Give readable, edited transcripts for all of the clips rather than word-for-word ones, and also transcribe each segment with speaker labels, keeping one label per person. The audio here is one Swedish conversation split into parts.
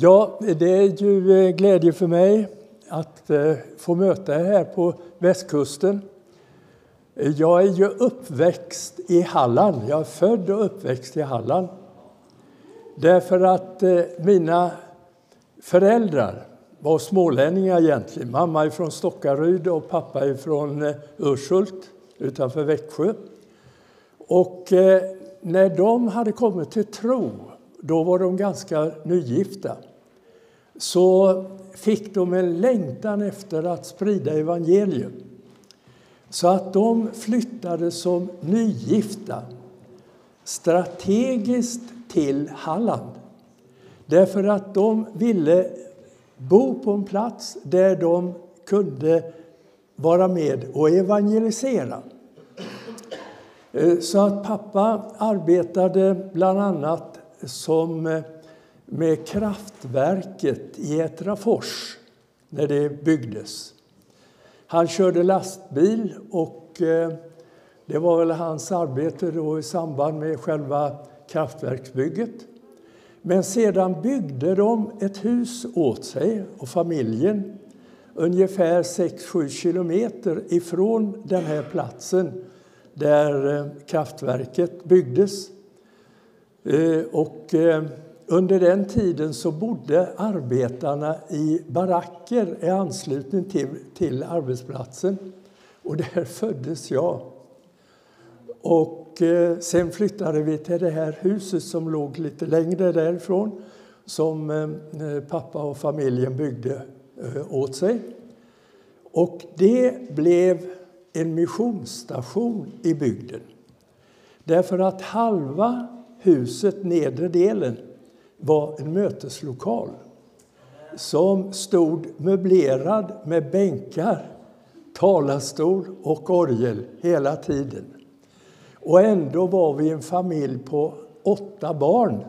Speaker 1: Ja, det är ju glädje för mig att få möta er här på västkusten. Jag är ju uppväxt i Halland. Jag är född och uppväxt i Halland. Därför att mina föräldrar var smålänningar egentligen. Mamma är från Stockaryd och pappa är från Urshult utanför Växjö. Och när de hade kommit till tro, då var de ganska nygifta. Så fick de en längtan efter att sprida evangelium. Så att de flyttade som nygifta strategiskt till Halland. Därför att de ville bo på en plats där de kunde vara med och evangelisera. Så att pappa arbetade bland annat med kraftverket i Etrafors när det byggdes. Han körde lastbil och det var väl hans arbete då i samband med själva kraftverksbygget. Men sedan byggde de ett hus åt sig och familjen ungefär 6-7 kilometer ifrån den här platsen där kraftverket byggdes. Och under den tiden så bodde arbetarna i baracker i anslutning till arbetsplatsen. Och där föddes jag. Och sen flyttade vi till det här huset som låg lite längre därifrån. Som pappa och familjen byggde åt sig. Och det blev en missionsstation i bygden. Därför att halva huset, nedre delen, var en möteslokal som stod möblerad med bänkar, talarstol och orgel hela tiden. Och ändå var vi en familj på 8 barn.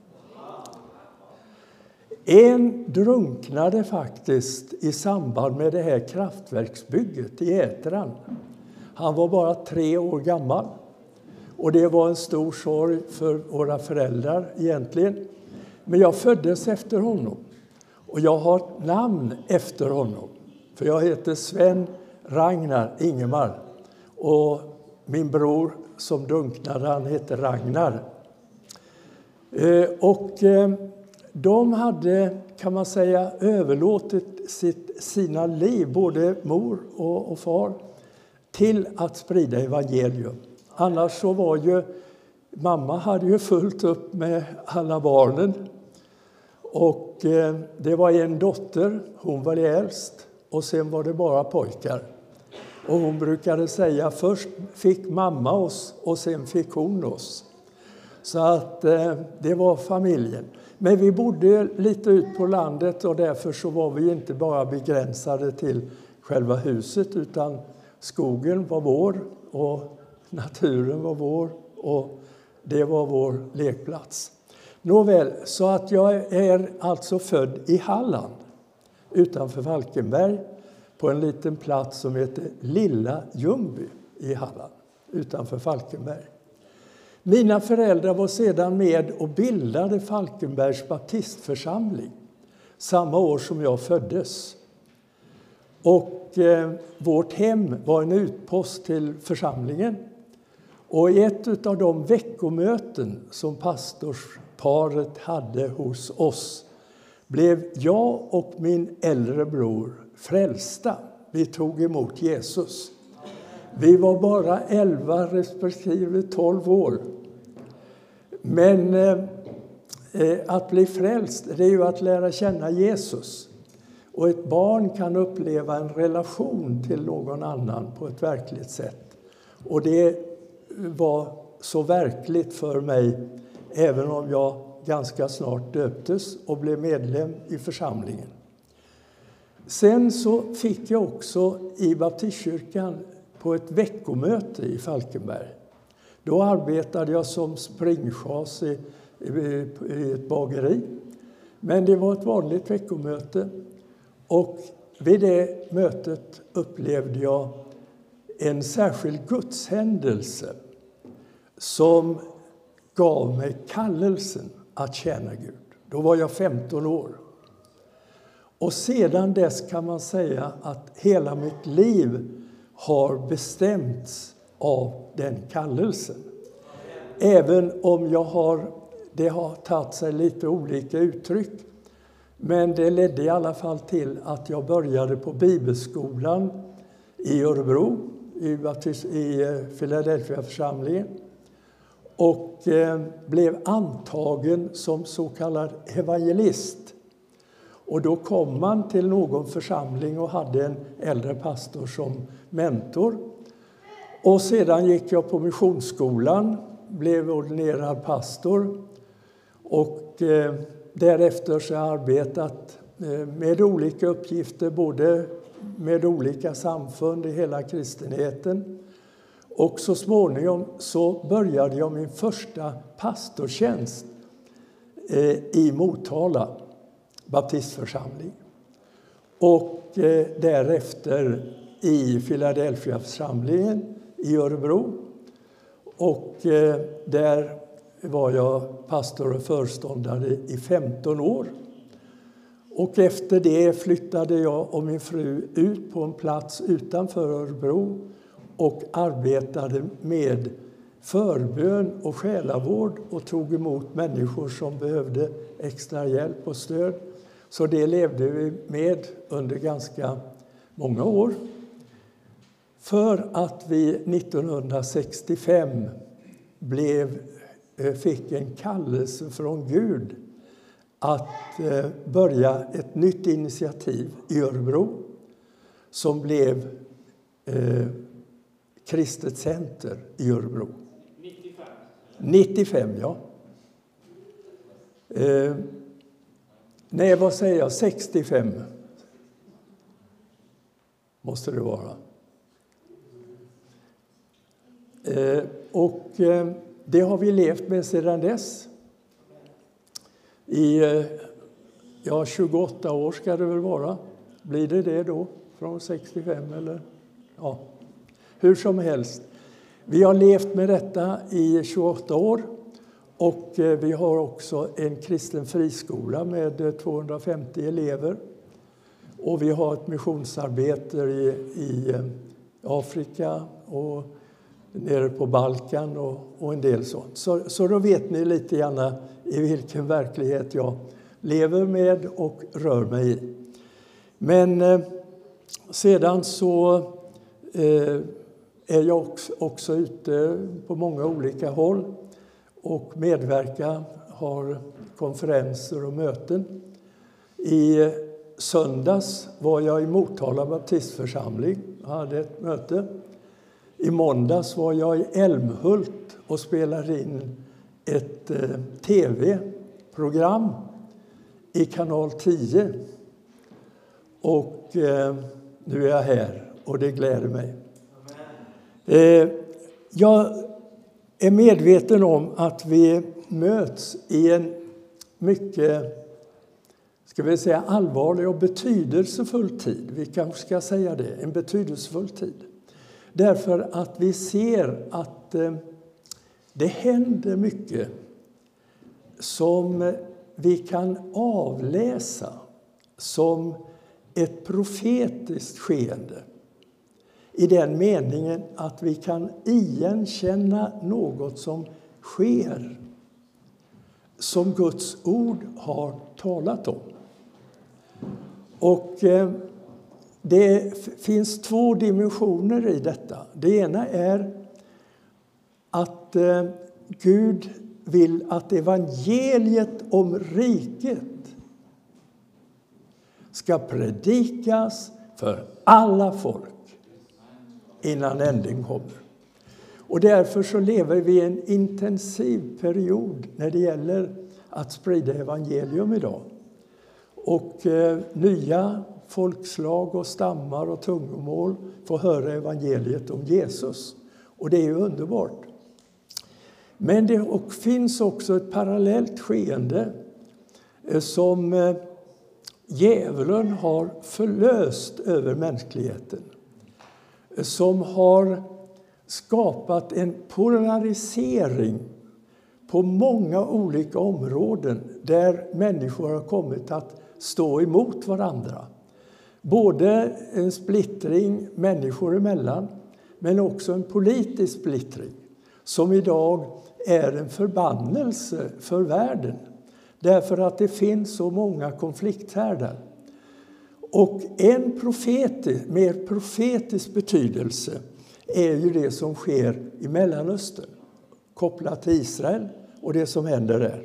Speaker 1: En drunknade faktiskt i samband med det här kraftverksbygget i Ätran. Han var bara 3 år gammal. Och det var en stor sorg för våra föräldrar egentligen. Men jag föddes efter honom. Och jag har namn efter honom. För jag heter Sven Ragnar Ingemar. Och min bror som drunknade, han heter Ragnar. De hade, kan man säga, överlåtit sina liv, både mor och far, till att sprida evangelium. Annars så var ju, mamma hade ju fullt upp med alla barnen. Och det var en dotter, hon var äldst, och sen var det bara pojkar. Och hon brukade säga, först fick mamma oss och sen fick hon oss. Så att det var familjen. Men vi bodde lite ut på landet och därför så var vi inte bara begränsade till själva huset, utan skogen var vår och naturen var vår och det var vår lekplats. Nåväl, så att jag är alltså född i Halland utanför Falkenberg på en liten plats som heter Lilla Ljungby i Halland utanför Falkenberg. Mina föräldrar var sedan med och bildade Falkenbergs baptistförsamling samma år som jag föddes. Och vårt hem var en utpost till församlingen. Och i ett av de veckomöten som pastorsparet hade hos oss blev jag och min äldre bror frälsta. Vi tog emot Jesus. Vi var bara 11 respektive 12 år. Men att bli frälst, det är ju att lära känna Jesus. Och ett barn kan uppleva en relation till någon annan på ett verkligt sätt. Och det var så verkligt för mig, även om jag ganska snart döptes och blev medlem i församlingen. Sen så fick jag också i baptistkyrkan på ett veckomöte i Falkenberg. Då arbetade jag som springchas i ett bageri. Men det var ett vanligt veckomöte. Och vid det mötet upplevde jag en särskild gudshändelse som gav mig kallelsen att tjäna Gud. Då var jag 15 år. Och sedan dess kan man säga att hela mitt liv har bestämts av den kallelsen. Även om det har tagit sig lite olika uttryck. Men det ledde i alla fall till att jag började på bibelskolan i Örebro, i Philadelphia-församlingen. Och blev antagen som så kallad evangelist. Och då kom man till någon församling och hade en äldre pastor som mentor. Och sedan gick jag på missionsskolan, blev ordinerad pastor. Och därefter så har jag arbetat med olika uppgifter, både med olika samfund i hela kristenheten. Och så småningom så började jag min första pastortjänst i Motala baptistförsamling. Och därefter i Philadelphia-församlingen i Örebro. Och där var jag pastor och föreståndare i 15 år. Och efter det flyttade jag och min fru ut på en plats utanför Örebro och arbetade med förbön och själavård och tog emot människor som behövde extra hjälp och stöd. Så det levde vi med under ganska många år. För att vi 1965 fick en kallelse från Gud att börja ett nytt initiativ i Örebro som blev Kristet Center i Örebro. 95, ja. Nej, vad säger jag? 65 måste det vara. Och det har vi levt med sedan dess. I 28 år ska det väl vara. Blir det då? Från 65 eller? Ja, hur som helst. Vi har levt med detta i 28 år. Och vi har också en kristen friskola med 250 elever. Och vi har ett missionsarbete i Afrika och nere på Balkan och en del sånt. Så då vet ni lite grann i vilken verklighet jag lever med och rör mig i. Men sedan så är jag också ute på många olika håll och har konferenser och möten. I söndags var jag i Motala baptistförsamling och hade ett möte. I måndags var jag i Älmhult och spelade in ett tv-program i kanal 10. Och nu är jag här och det gläder mig. Jag är medveten om att vi möts i en mycket, ska vi säga, allvarlig och betydelsefull tid. Vi kanske ska säga det, en betydelsefull tid. Därför att vi ser att det händer mycket som vi kan avläsa som ett profetiskt skeende. I den meningen att vi kan igenkänna något som sker, som Guds ord har talat om. Och det finns två dimensioner i detta. Det ena är att Gud vill att evangeliet om riket ska predikas för alla folk innan ändringen kommer. Och därför så lever vi i en intensiv period när det gäller att sprida evangelium idag. Och nya folkslag och stammar och tungomål får höra evangeliet om Jesus. Och det är ju underbart. Men det finns också ett parallellt skeende som djävulen har förlöst över mänskligheten. Som har skapat en polarisering på många olika områden där människor har kommit att stå emot varandra. Både en splittring människor emellan, men också en politisk splittring som idag är en förbannelse för världen. Därför att det finns så många konflikthärdar. Och en mer profetisk betydelse är ju det som sker i Mellanöstern, kopplat till Israel och det som händer där.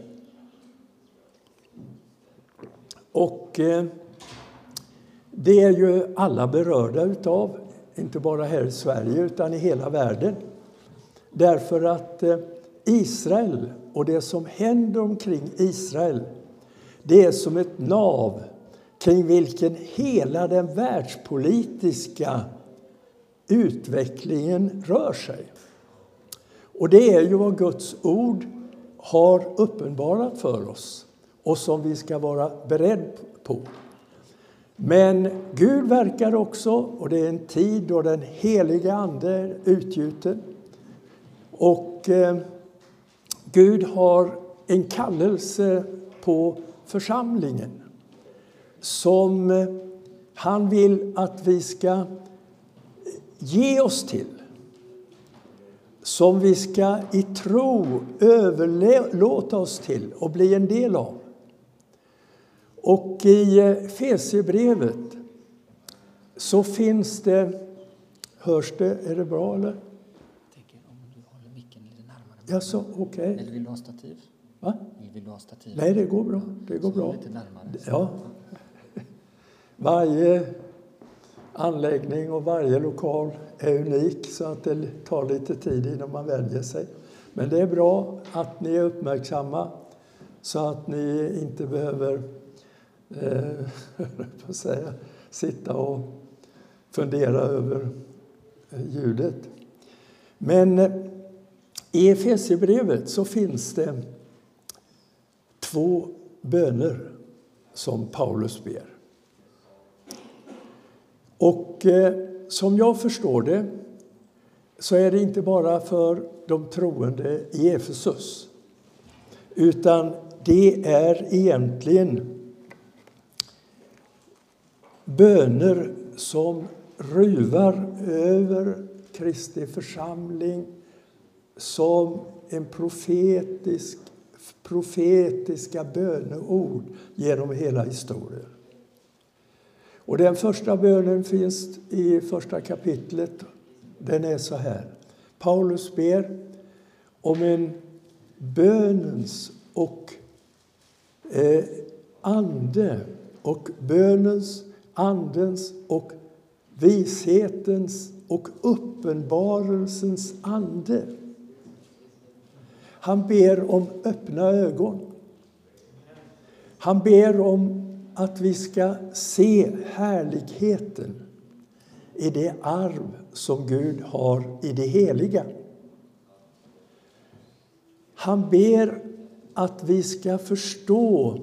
Speaker 1: Och det är ju alla berörda utav, inte bara här i Sverige utan i hela världen. Därför att Israel och det som händer omkring Israel, det är som ett nav kring vilken hela den världspolitiska utvecklingen rör sig. Och det är ju vad Guds ord har uppenbarat för oss och som vi ska vara beredd på. Men Gud verkar också, och det är en tid då den heliga ande är utgjuten. Och Gud har en kallelse på församlingen som han vill att vi ska ge oss till. Som vi ska i tro överlåta oss till och bli en del av. Och i Efesierbrevet så finns det, hörs det, är det bra eller?
Speaker 2: Jag tänker om du håller micken lite närmare.
Speaker 1: Ja, så okej.
Speaker 2: Eller vill du ha stativ?
Speaker 1: Va?
Speaker 2: Vill du ha stativ?
Speaker 1: Nej, det går bra. Det går bra.
Speaker 2: Lite närmare.
Speaker 1: Ja. Varje anläggning och varje lokal är unik så att det tar lite tid innan man väljer sig. Men det är bra att ni är uppmärksamma så att ni inte behöver sitta och fundera över ljudet. Men i Efesierbrevet så finns det 2 böner som Paulus ber. Och som jag förstår det så är det inte bara för de troende i Efesus. Utan det är egentligen böner som ruvar över Kristi församling som en profetiska böneord genom hela historien. Och den första bönen finns i första kapitlet. Den är så här. Paulus ber om en bönens och ande och bönens, andens och vishetens och uppenbarelsens ande. Han ber om öppna ögon. Han ber om att vi ska se härligheten i det arv som Gud har i det heliga. Han ber att vi ska förstå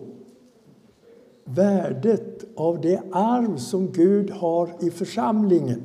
Speaker 1: värdet av det arv som Gud har i församlingen.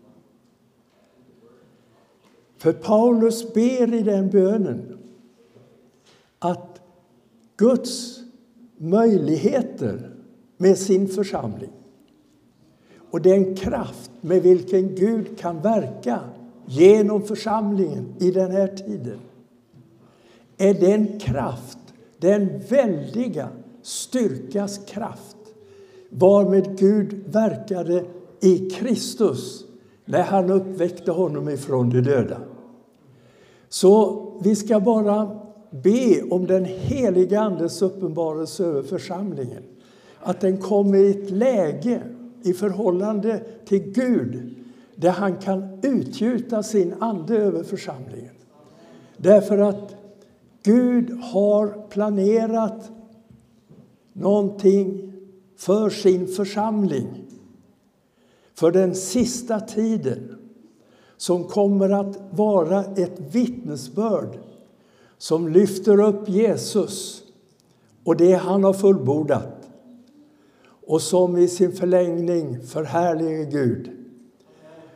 Speaker 1: För Paulus ber i den bönen att Guds möjligheter med sin församling och den kraft med vilken Gud kan verka genom församlingen i den här tiden är den kraft, den väldiga styrkas kraft varmed Gud verkade i Kristus när han uppväckte honom ifrån de döda. Så vi ska bara be om den heliga andes uppenbarelse över församlingen. Att den kommer i ett läge i förhållande till Gud där han kan utgjuta sin ande över församlingen. Därför att Gud har planerat någonting för sin församling. För den sista tiden som kommer att vara ett vittnesbörd som lyfter upp Jesus och det han har fullbordat. Och som i sin förlängning förhärligar Gud.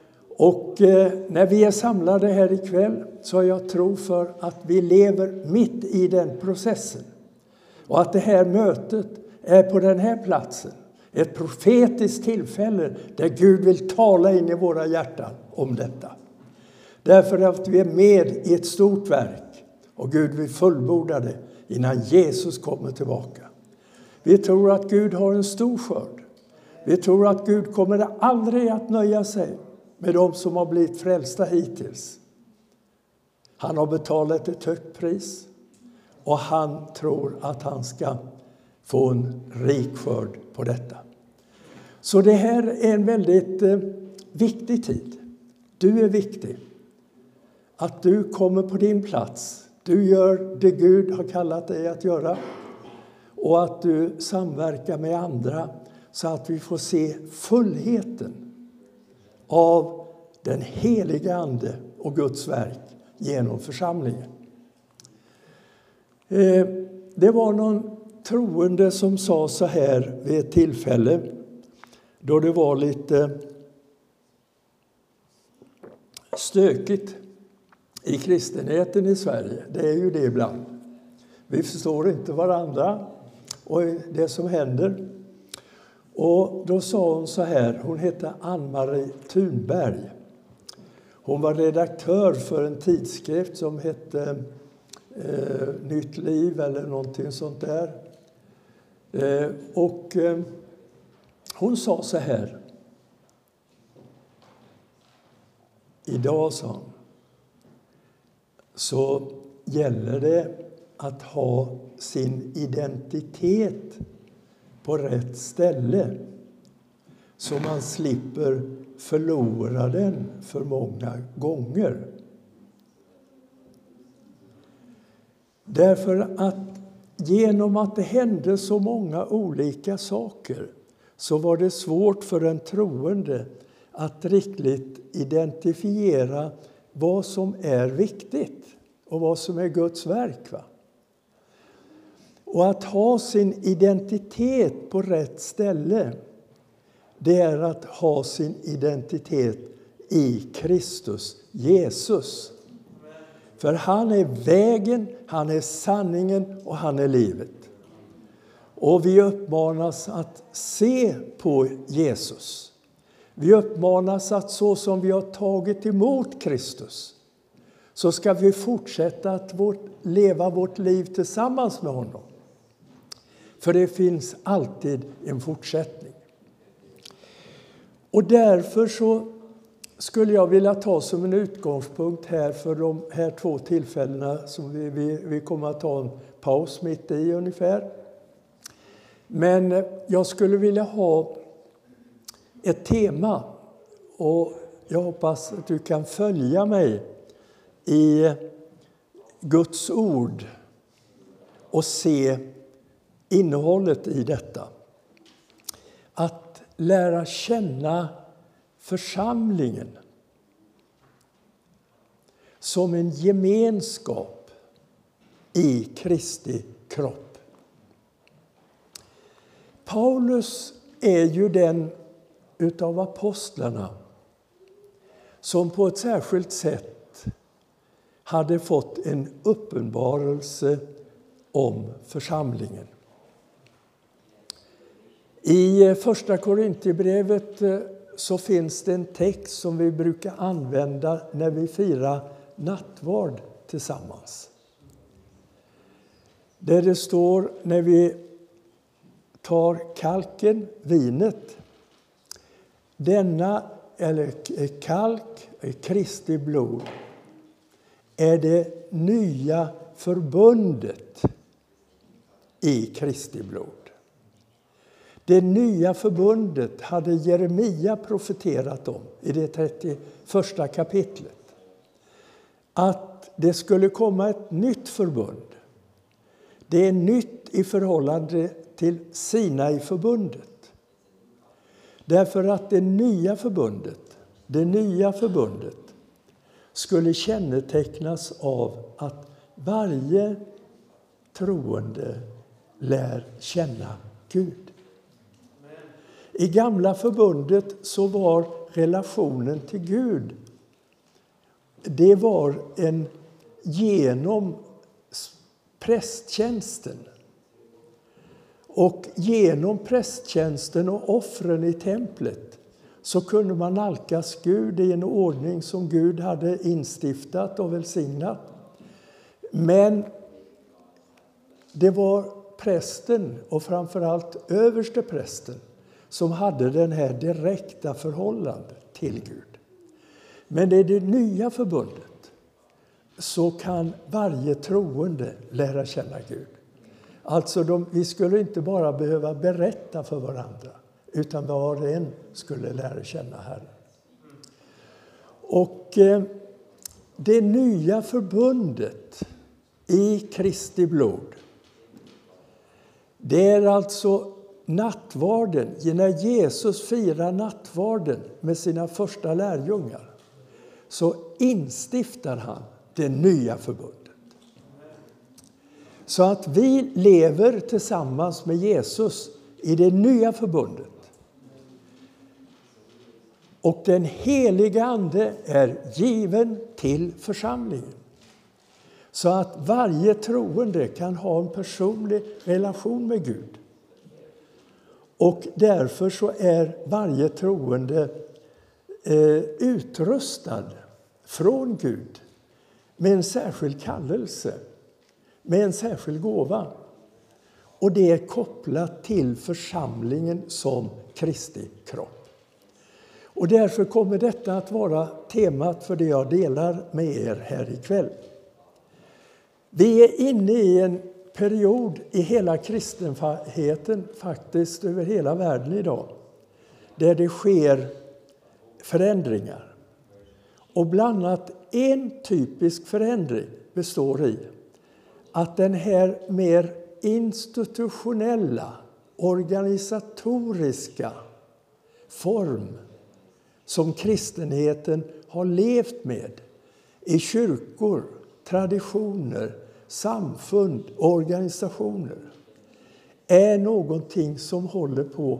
Speaker 1: Och när vi är samlade här ikväll så har jag tro för att vi lever mitt i den processen. Och att det här mötet är på den här platsen. Ett profetiskt tillfälle där Gud vill tala in i våra hjärtan om detta. Därför att vi är med i ett stort verk och Gud vill fullborda det innan Jesus kommer tillbaka. Vi tror att Gud har en stor skörd. Vi tror att Gud kommer aldrig att nöja sig med de som har blivit frälsta hittills. Han har betalat ett högt pris och han tror att han ska få en rik skörd på detta. Så det här är en väldigt viktig tid. Du är viktig. Att du kommer på din plats. Du gör det Gud har kallat dig att göra. Och att du samverkar med andra så att vi får se fullheten av den heliga ande och Guds verk genom församlingen. Det var någon troende som sa så här vid ett tillfälle då det var lite stökigt i kristenheten i Sverige. Det är ju det ibland. Vi förstår inte varandra och det som händer. Och då sa hon så här, hon hette Ann-Marie Thunberg. Hon var redaktör för en tidskrift som hette Nytt liv eller någonting sånt där. Hon sa så här. Idag, sa hon, så gäller det att ha sin identitet på rätt ställe så man slipper förlora den för många gånger. Därför att genom att det hände så många olika saker så var det svårt för en troende att riktigt identifiera vad som är viktigt och vad som är Guds verk. Va? Och att ha sin identitet på rätt ställe, det är att ha sin identitet i Kristus Jesus. För han är vägen, han är sanningen och han är livet. Och vi uppmanas att se på Jesus. Vi uppmanas att så som vi har tagit emot Kristus så ska vi fortsätta att leva vårt liv tillsammans med honom. För det finns alltid en fortsättning. Och därför så skulle jag vilja ta som en utgångspunkt här för de här 2 tillfällena som vi kommer att ta en paus mitt i ungefär. Men jag skulle vilja ha ett tema och jag hoppas att du kan följa mig i Guds ord och se innehållet i detta. Att lära känna församlingen som en gemenskap i Kristi kropp. Paulus är ju den utav apostlarna som på ett särskilt sätt hade fått en uppenbarelse om församlingen. I första Korinthierbrevet så finns det en text som vi brukar använda när vi firar nattvard tillsammans. Där det står när vi tar kalken, vinet, denna eller kalk, Kristi blod, är det nya förbundet i Kristi blod. Det nya förbundet hade Jeremia profeterat om i det 31 kapitlet. Att det skulle komma ett nytt förbund. Det är nytt i förhållande till Sinai-förbundet. Därför att det nya förbundet skulle kännetecknas av att varje troende lär känna Gud. I gamla förbundet så var relationen till Gud, det var genom prästtjänsten. Och genom prästtjänsten och offren i templet så kunde man nalkas Gud i en ordning som Gud hade instiftat och välsignat. Men det var prästen och framförallt överste prästen som hade den här direkta förhållandet till Gud. Men i det nya förbundet så kan varje troende lära känna Gud. Alltså vi skulle inte bara behöva berätta för varandra, utan var och en skulle lära känna Herren. Och det nya förbundet i Kristi blod, det är alltså nattvarden. När Jesus firar nattvarden med sina första lärjungar så instiftar han det nya förbundet. Så att vi lever tillsammans med Jesus i det nya förbundet. Och den heliga ande är given till församlingen. Så att varje troende kan ha en personlig relation med Gud. Och därför så är varje troende utrustad från Gud med en särskild kallelse, med en särskild gåva. Och det är kopplat till församlingen som Kristi kropp. Och därför kommer detta att vara temat för det jag delar med er här ikväll. Vi är inne i en period i hela kristenheten, faktiskt över hela världen idag, där det sker förändringar. Och bland annat en typisk förändring består i att den här mer institutionella, organisatoriska form som kristenheten har levt med i kyrkor, traditioner, samfund och organisationer är någonting som håller på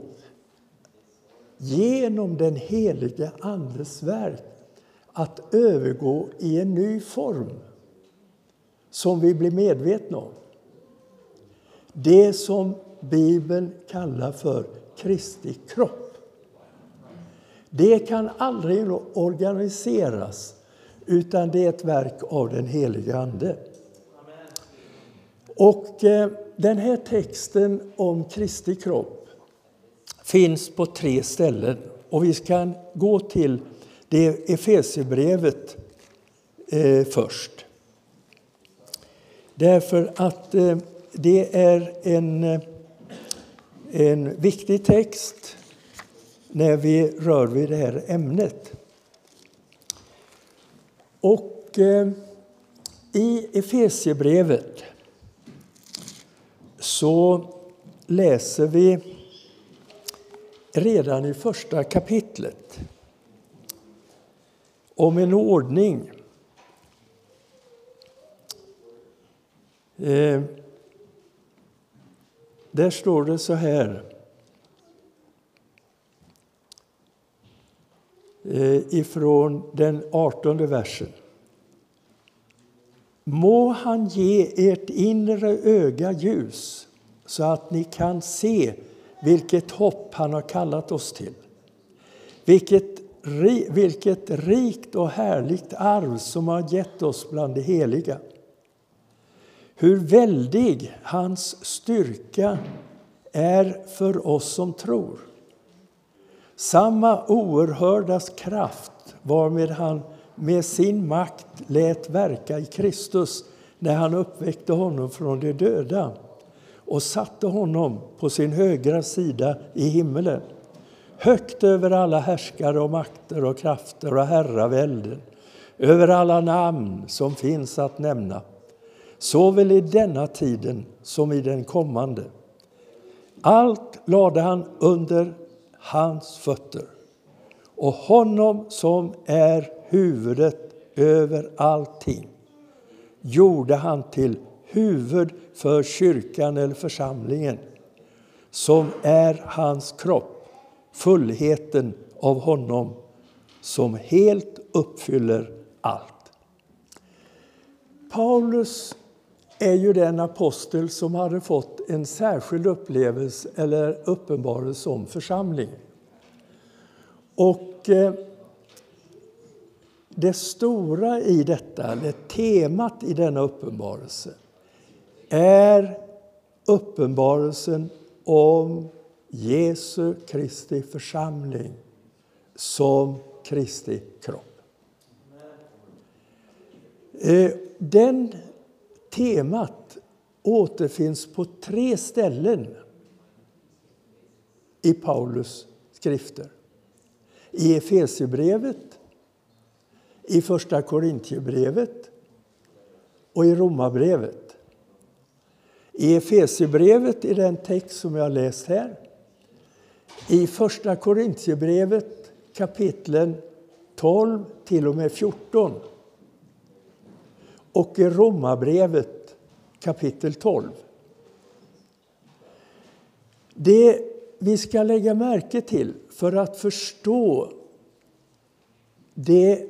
Speaker 1: genom den heliga andes verk att övergå i en ny form som vi blir medvetna om. Det som Bibeln kallar för Kristi kropp. Det kan aldrig organiseras, utan det är ett verk av den heliga ande. Och den här texten om Kristi kropp finns på 3 ställen. Och vi ska gå till det Efesierbrevet först. Därför att det är en viktig text när vi rör vid det här ämnet. Och i Efesierbrevet så läser vi redan i första kapitlet om en ordning där står det så här ifrån den 18:e versen. Må han ge ert inre öga ljus så att ni kan se vilket hopp han har kallat oss till. Vilket rikt och härligt arv som har gett oss bland de heliga. Hur väldig hans styrka är för oss som tror. Samma oerhördas kraft varmed han med sin makt lät verka i Kristus när han uppväckte honom från de döda och satte honom på sin högra sida i himmelen. Högt över alla härskare och makter och krafter och herravälden, över alla namn som finns att nämna, såväl i denna tiden som i den kommande. Allt lade han under hans fötter, och honom som är huvudet över allting gjorde han till huvud för kyrkan eller församlingen, som är hans kropp, fullheten av honom som helt uppfyller allt. Paulus är ju den apostel som hade fått en särskild upplevelse eller uppenbarelse om församlingen. Och det stora i detta, eller temat i denna uppenbarelse, är uppenbarelsen om Jesu Kristi församling som Kristi kropp. Den temat återfinns på 3 ställen i Paulus skrifter. I Efesierbrevet, i Första Korintierbrevet och i Romarbrevet. I Efesierbrevet i den text som jag har läst här. I Första Korintierbrevet kapitlen 12 till och med 14. Och i Romarbrevet kapitel 12. Det vi ska lägga märke till för att förstå det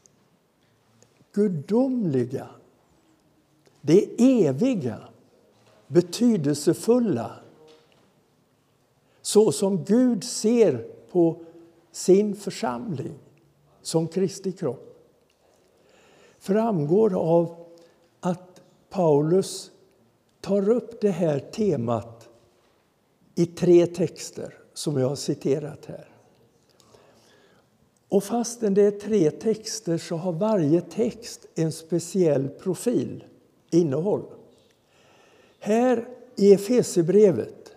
Speaker 1: gudomliga, det eviga, betydelsefulla, så som Gud ser på sin församling som Kristi kropp, framgår av att Paulus tar upp det här temat i 3 texter som jag har citerat här. Och fastän det är 3 texter så har varje text en speciell profil, innehåll. Här i Efesierbrevet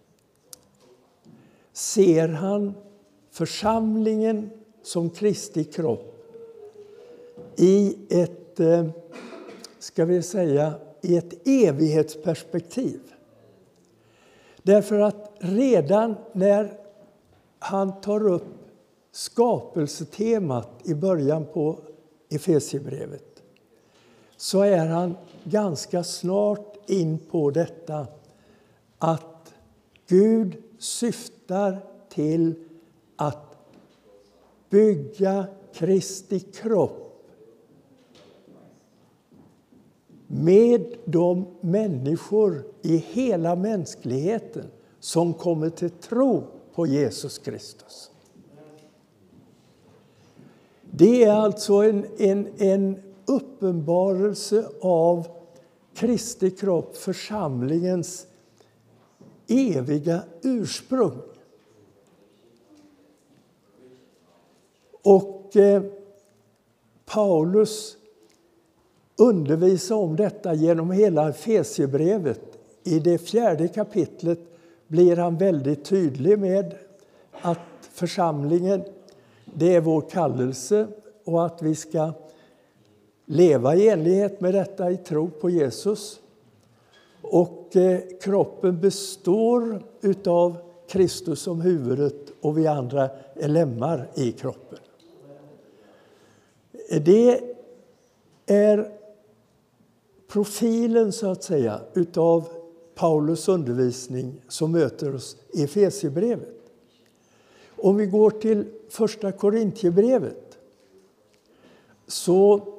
Speaker 1: ser han församlingen som Kristi kropp i ett, ska vi säga, i ett evighetsperspektiv. Därför att redan när han tar upp skapelsetemat i början på Efesierbrevet så är han ganska snart in på detta att Gud syftar till att bygga Kristi kropp med de människor i hela mänskligheten som kommer till tro på Jesus Kristus. Det är alltså en uppenbarelse av Kristi kropp, församlingens eviga ursprung. Och Paulus undervisar om detta genom hela Efesierbrevet. I det 4:e kapitlet blir han väldigt tydlig med att församlingen, det är vår kallelse och att vi ska leva i enlighet med detta i tro på Jesus. Och kroppen består utav Kristus som huvudet och vi andra är lemmar i kroppen. Det är profilen så att säga utav Paulus undervisning som möter oss i Efesierbrevet. Om vi går till Första Korintierbrevet så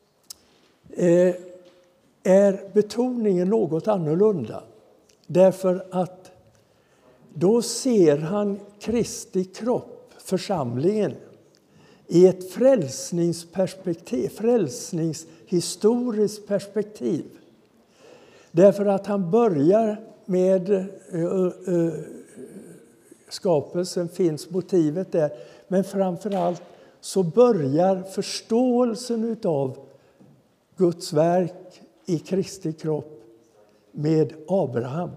Speaker 1: är betoningen något annorlunda. Därför att då ser han Kristi kropp, församlingen, i ett frälsningsperspektiv, frälsningshistoriskt perspektiv. Därför att han börjar med skapelsen, finns motivet där. Men framförallt så börjar förståelsen av Guds verk i Kristi kropp med Abraham.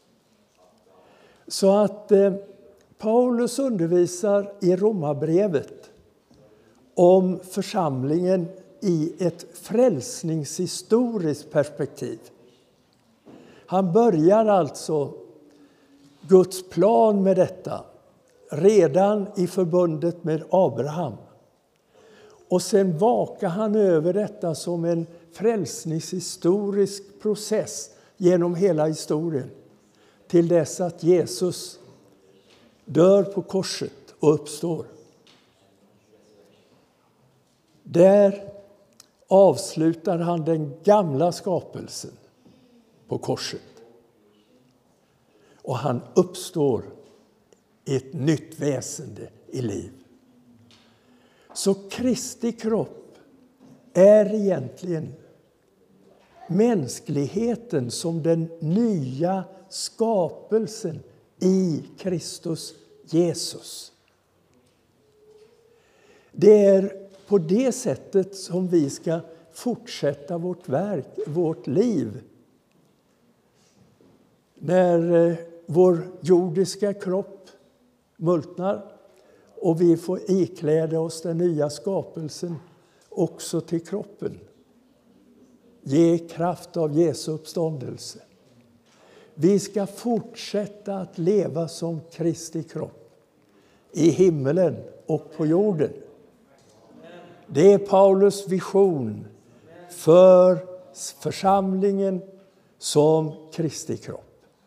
Speaker 1: Så att Paulus undervisar i Romarbrevet om församlingen i ett frälsningshistoriskt perspektiv. Han börjar alltså Guds plan med detta redan i förbundet med Abraham. Och sen vakar han över detta som en frälsningshistorisk process genom hela historien. Till dess att Jesus dör på korset och uppstår. Där avslutar han den gamla skapelsen på korset. Och han uppstår i ett nytt väsende i liv. Så Kristi kropp är egentligen mänskligheten som den nya skapelsen i Kristus Jesus. Det är på det sättet som vi ska fortsätta vårt verk, vårt liv. När vår jordiska kropp multnar och vi får ikläda oss den nya skapelsen också till kroppen. Ge kraft av Jesu uppståndelse. Vi ska fortsätta att leva som Kristi kropp i himmelen och på jorden. Det är Paulus vision för församlingen som Kristi kropp.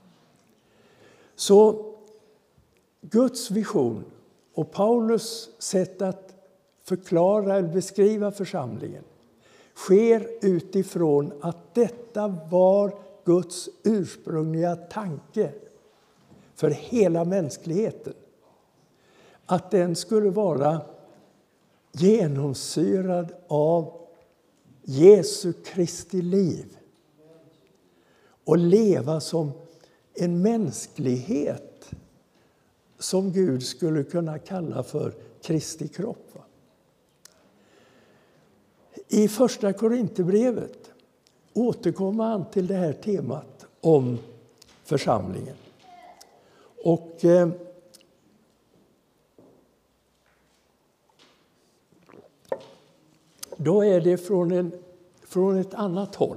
Speaker 1: Så Guds vision och Paulus sätt att förklara eller beskriva församlingen sker utifrån att detta var Guds ursprungliga tanke för hela mänskligheten. Att den skulle vara genomsyrad av Jesu Kristi liv och leva som en mänsklighet som Gud skulle kunna kalla för Kristi kropp. I första Korinthierbrevet återkommer han till det här temat om församlingen. Och då är det från ett annat håll.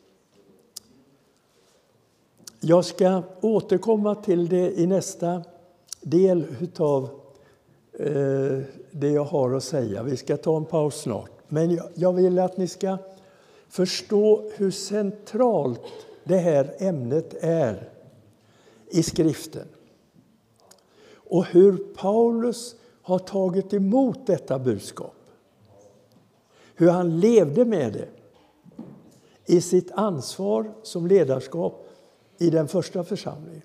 Speaker 1: Jag ska återkomma till det i nästa del av det jag har att säga. Vi ska ta en paus snart. Men jag vill att ni ska förstå hur centralt det här ämnet är i skriften. Och hur Paulus har tagit emot detta budskap. Hur han levde med det i sitt ansvar som ledarskap i den första församlingen.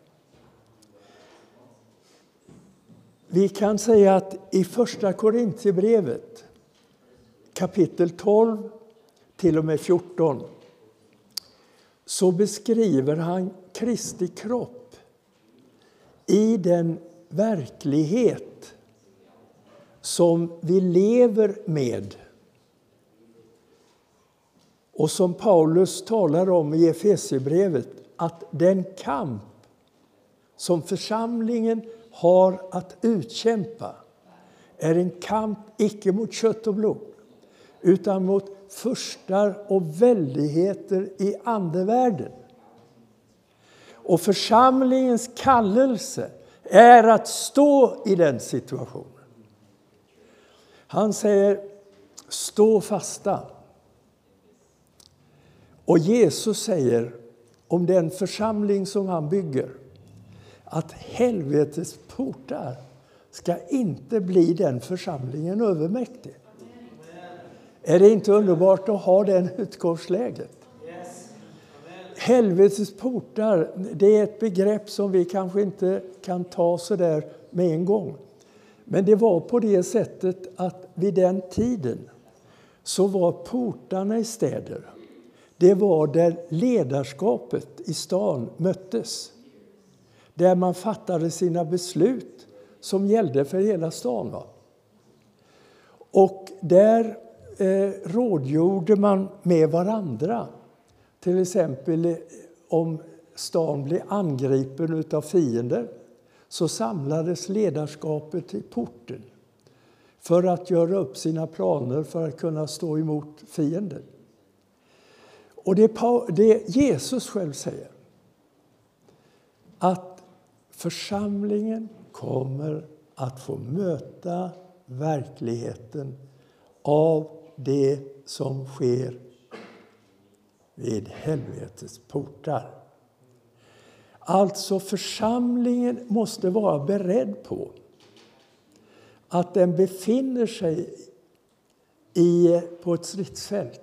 Speaker 1: Vi kan säga att i första Korinthierbrevet kapitel 12 till och med 14 så beskriver han Kristi kropp i den verklighet som vi lever med. Och som Paulus talar om i Efesierbrevet, att den kamp som församlingen har att utkämpa är en kamp icke mot kött och blod, utan mot furstar och väldigheter i andevärlden. Och församlingens kallelse är att stå i den situationen. Han säger, stå fasta. Och Jesus säger om den församling som han bygger, att helvetets portar ska inte bli den församlingen övermäktig. Är det inte underbart att ha den utgångsläget? Helvetets portar, det är ett begrepp som vi kanske inte kan ta så där med en gång. Men det var på det sättet att vid den tiden så var portarna i städer, det var där ledarskapet i stan möttes. Där man fattade sina beslut som gällde för hela stan. Va? Och där rådgjorde man med varandra. Till exempel om stan blev angripen av fiender så samlades ledarskapet i porten för att göra upp sina planer för att kunna stå emot fienden. Och det Jesus själv säger, att församlingen kommer att få möta verkligheten av det som sker vid helvetets portar. Alltså församlingen måste vara beredd på att den befinner sig på ett stridsfält.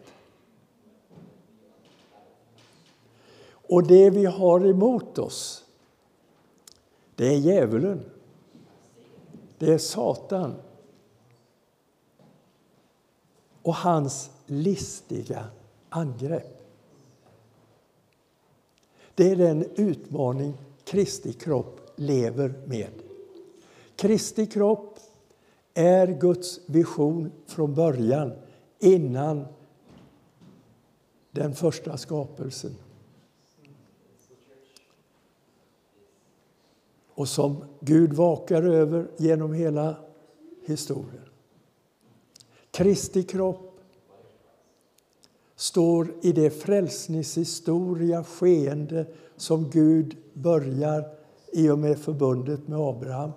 Speaker 1: Och det vi har emot oss, det är djävulen. Det är Satan. Och hans listiga angrepp. Det är den utmaning Kristi kropp lever med. Kristi kropp är Guds vision från början, innan den första skapelsen. Och som Gud vakar över genom hela historien. Kristi kropp står i det frälsningshistoria skeende som Gud börjar i och med förbundet med Abraham.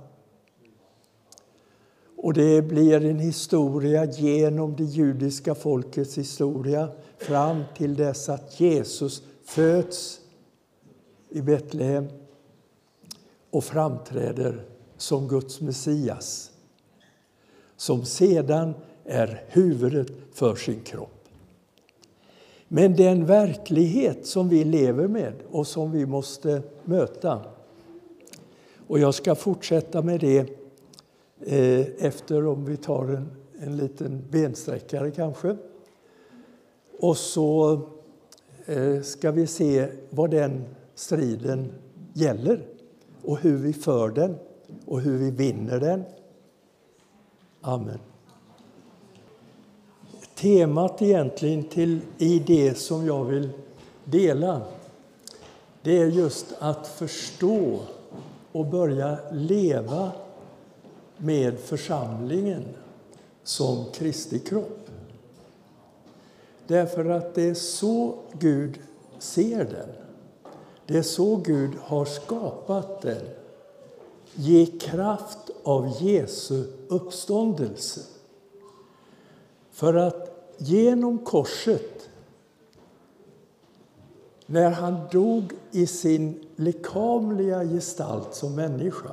Speaker 1: Och det blir en historia genom det judiska folkets historia fram till dess att Jesus föds i Betlehem och framträder som Guds Messias, som sedan är huvudet för sin kropp. Men den verklighet som vi lever med och som vi måste möta, och jag ska fortsätta med det efter om vi tar en liten bensträckare kanske. Och så ska vi se vad den striden gäller och hur vi för den och hur vi vinner den. Amen. Temat egentligen i det som jag vill dela, det är just att förstå och börja leva med församlingen som Kristi kropp. Därför att det är så Gud ser den. Det är så Gud har skapat den. Ge kraft av Jesu uppståndelse. För att genom korset, när han dog i sin lekamliga gestalt som människa,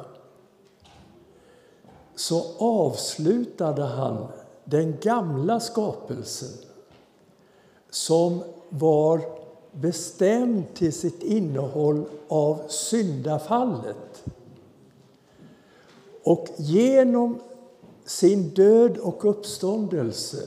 Speaker 1: så avslutade han den gamla skapelsen som var bestämd till sitt innehåll av syndafallet. Och genom sin död och uppståndelse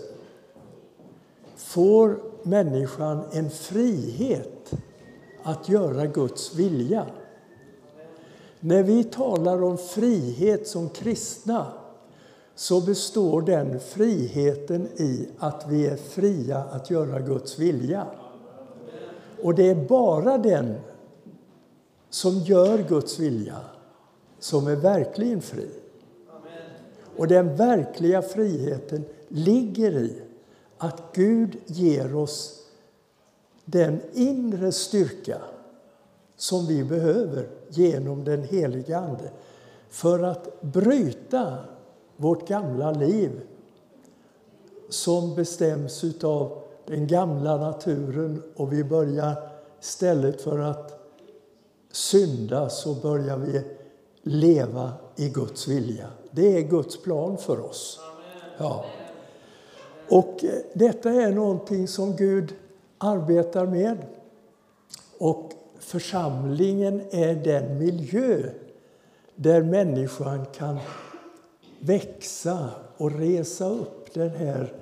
Speaker 1: får människan en frihet att göra Guds vilja. När vi talar om frihet som kristna, så består den friheten i att vi är fria att göra Guds vilja. Och det är bara den som gör Guds vilja som är verkligen fri. Och den verkliga friheten ligger i att Gud ger oss den inre styrka som vi behöver genom den heliga Ande för att bryta vårt gamla liv som bestäms av den gamla naturen, och vi börjar istället för att synda så börjar vi leva i Guds vilja. Det är Guds plan för oss. Ja. Och detta är någonting som Gud arbetar med. Och församlingen är den miljö där människan kan växa och resa upp den här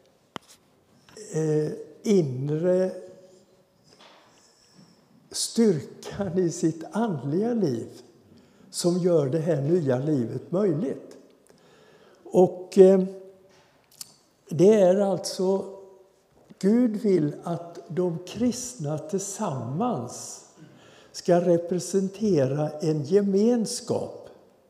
Speaker 1: inre styrkan i sitt andliga liv som gör det här nya livet möjligt. Och det är alltså, Gud vill att de kristna tillsammans ska representera en gemenskap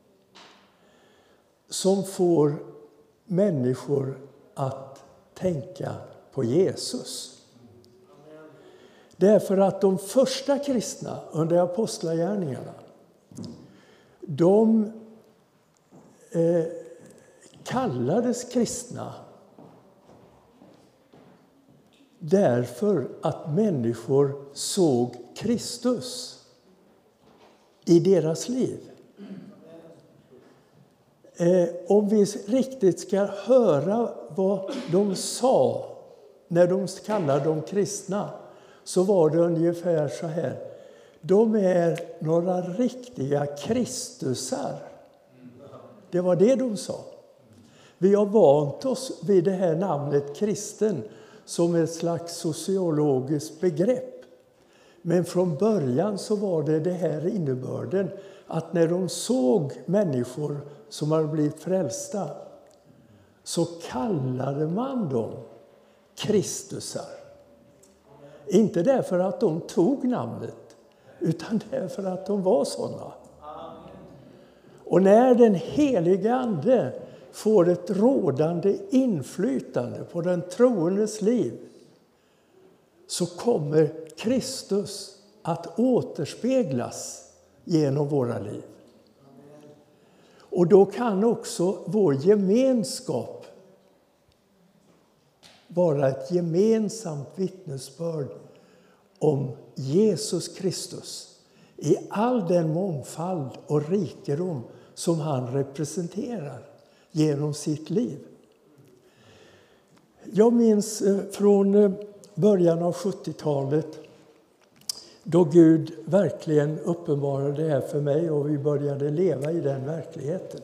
Speaker 1: som får människor att tänka på Jesus. Därför att de första kristna under apostlagärningarna, de kallades kristna därför att människor såg Kristus i deras liv. om vi riktigt ska höra vad de sa när de kallade dem kristna, så var det ungefär så här: de är några riktiga Kristusar. Det var det de sa. Vi har vant oss vid det här namnet kristen som ett slags sociologiskt begrepp. Men från början så var det här innebörden, att när de såg människor som hade blivit frälsta, så kallade man dem Kristusar. Inte därför att de tog namnet, utan därför att de var sådana. Och när den heliga Ande får ett rådande inflytande på den troendes liv, så kommer Kristus att återspeglas genom våra liv. Och då kan också vår gemenskap vara ett gemensamt vittnesbörd om Jesus Kristus i all den mångfald och rikedom som han representerar genom sitt liv. Jag minns från början av 70-talet, då Gud verkligen uppenbarade det här för mig och vi började leva i den verkligheten.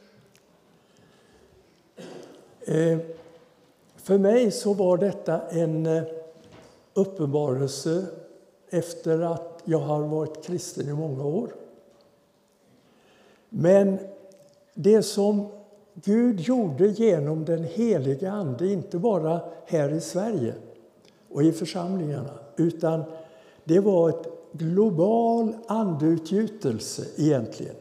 Speaker 1: För mig så var detta en uppenbarelse efter att jag har varit kristen i många år. Men det som Gud gjorde genom den heliga Ande, inte bara här i Sverige och i församlingarna, utan det var ett global andeutgjutelse egentligen,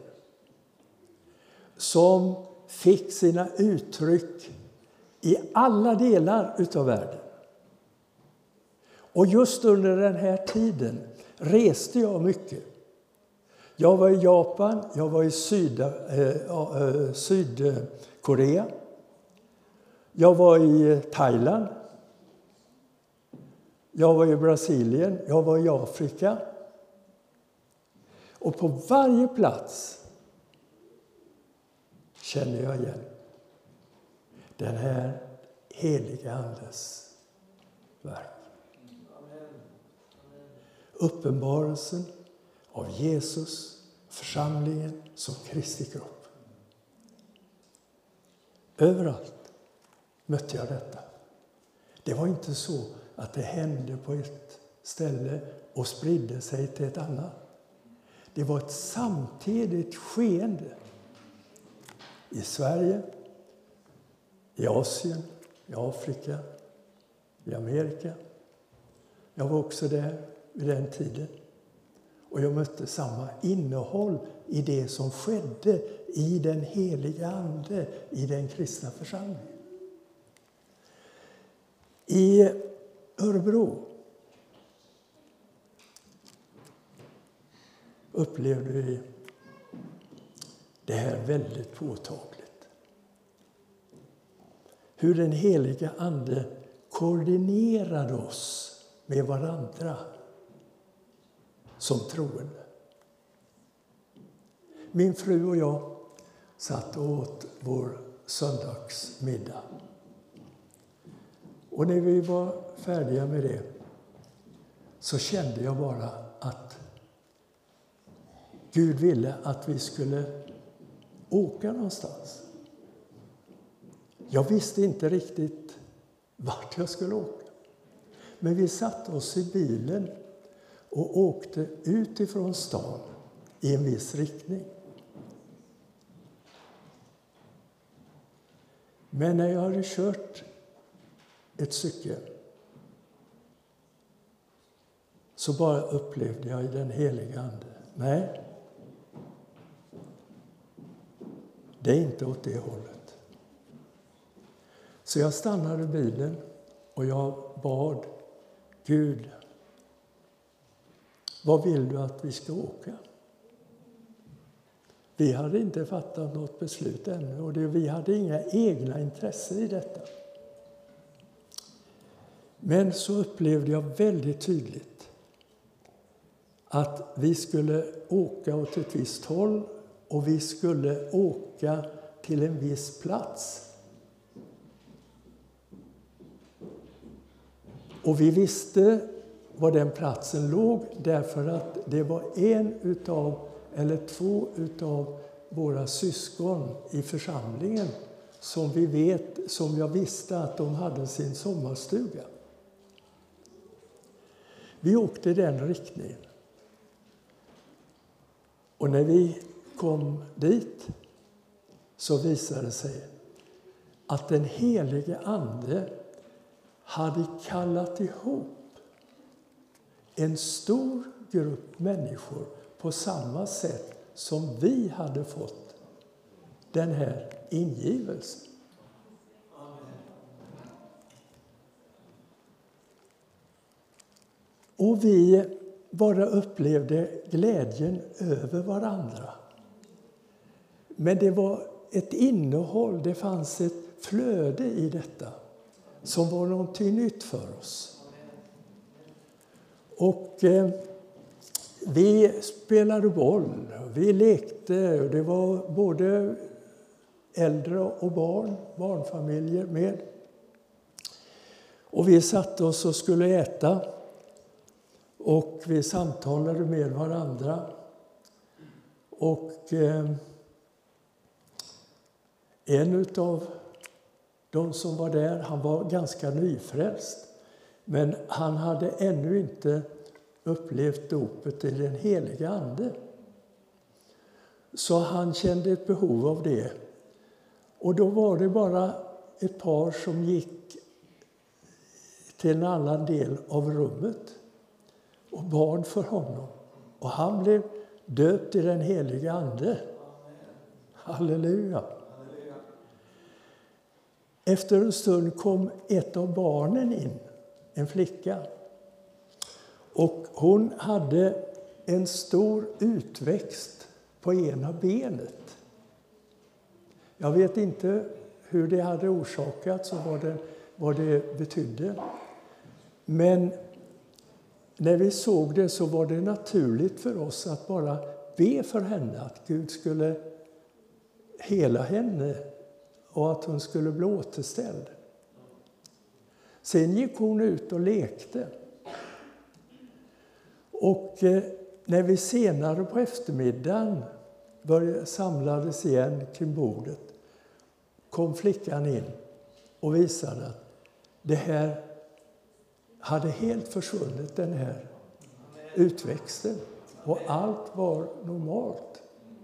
Speaker 1: som fick sina uttryck i alla delar utav världen. Och just under den här tiden reste jag mycket. Jag var i Japan, jag var i Sydkorea, jag var i Thailand, jag var i Brasilien, jag var i Afrika. Och på varje plats känner jag igen den här heliga Andes verk. Uppenbarelsen av Jesus, församlingen som Kristi kropp. Överallt mötte jag detta. Det var inte så att det hände på ett ställe och spridde sig till ett annat. Det var ett samtidigt skeende i Sverige, i Asien, i Afrika, i Amerika. Jag var också där vid den tiden. Och jag mötte samma innehåll i det som skedde i den heliga Ande, i den kristna församlingen. I Örebro upplevde vi det här väldigt påtagligt. Hur den heliga Ande koordinerade oss med varandra som troende. Min fru och jag satt och åt vår söndagsmiddag. Och när vi var färdiga med det så kände jag bara att Gud ville att vi skulle åka någonstans. Jag visste inte riktigt vart jag skulle åka. Men vi satte oss i bilen och åkte utifrån stan i en viss riktning. Men när jag hade kört ett stycke så bara upplevde jag i den heliga Ande: nej, det är inte åt det hållet. Så jag stannade bilen och jag bad Gud, vad vill du att vi ska åka? Vi hade inte fattat något beslut ännu och vi hade inga egna intressen i detta. Men så upplevde jag väldigt tydligt att vi skulle åka åt ett visst håll och vi skulle åka till en viss plats. Och vi visste var den platsen låg därför att det var två utav våra syskon i församlingen som jag visste att de hade sin sommarstuga. Vi åkte i den riktningen. Och när vi kom dit så visade det sig att den helige Ande hade kallat ihop en stor grupp människor på samma sätt som vi hade fått den här ingivelsen. Och vi bara upplevde glädjen över varandra. Men det var ett innehåll, det fanns ett flöde i detta som var någonting nytt för oss. Och vi spelade boll, vi lekte, och det var både äldre och barnfamiljer med. Och vi satte oss och skulle äta. Och vi samtalade med varandra. Och en av de som var där, han var ganska nyfrälst. Men han hade ännu inte upplevt dopet i den heliga Ande. Så han kände ett behov av det. Och då var det bara ett par som gick till en annan del av rummet och bad för honom. Och han blev döpt i den heliga Ande. Halleluja. Efter en stund kom ett av barnen in, en flicka. Och hon hade en stor utväxt på ena benet. Jag vet inte hur det hade orsakats och vad det betydde. Men när vi såg det så var det naturligt för oss att bara be för henne. Att Gud skulle hela henne och att hon skulle bli återställd. Sen gick hon ut och lekte. Och när vi senare på eftermiddagen samlades igen kring bordet kom flickan in och visade att det här hade helt försvunnit, den här utväxten. Och allt var normalt.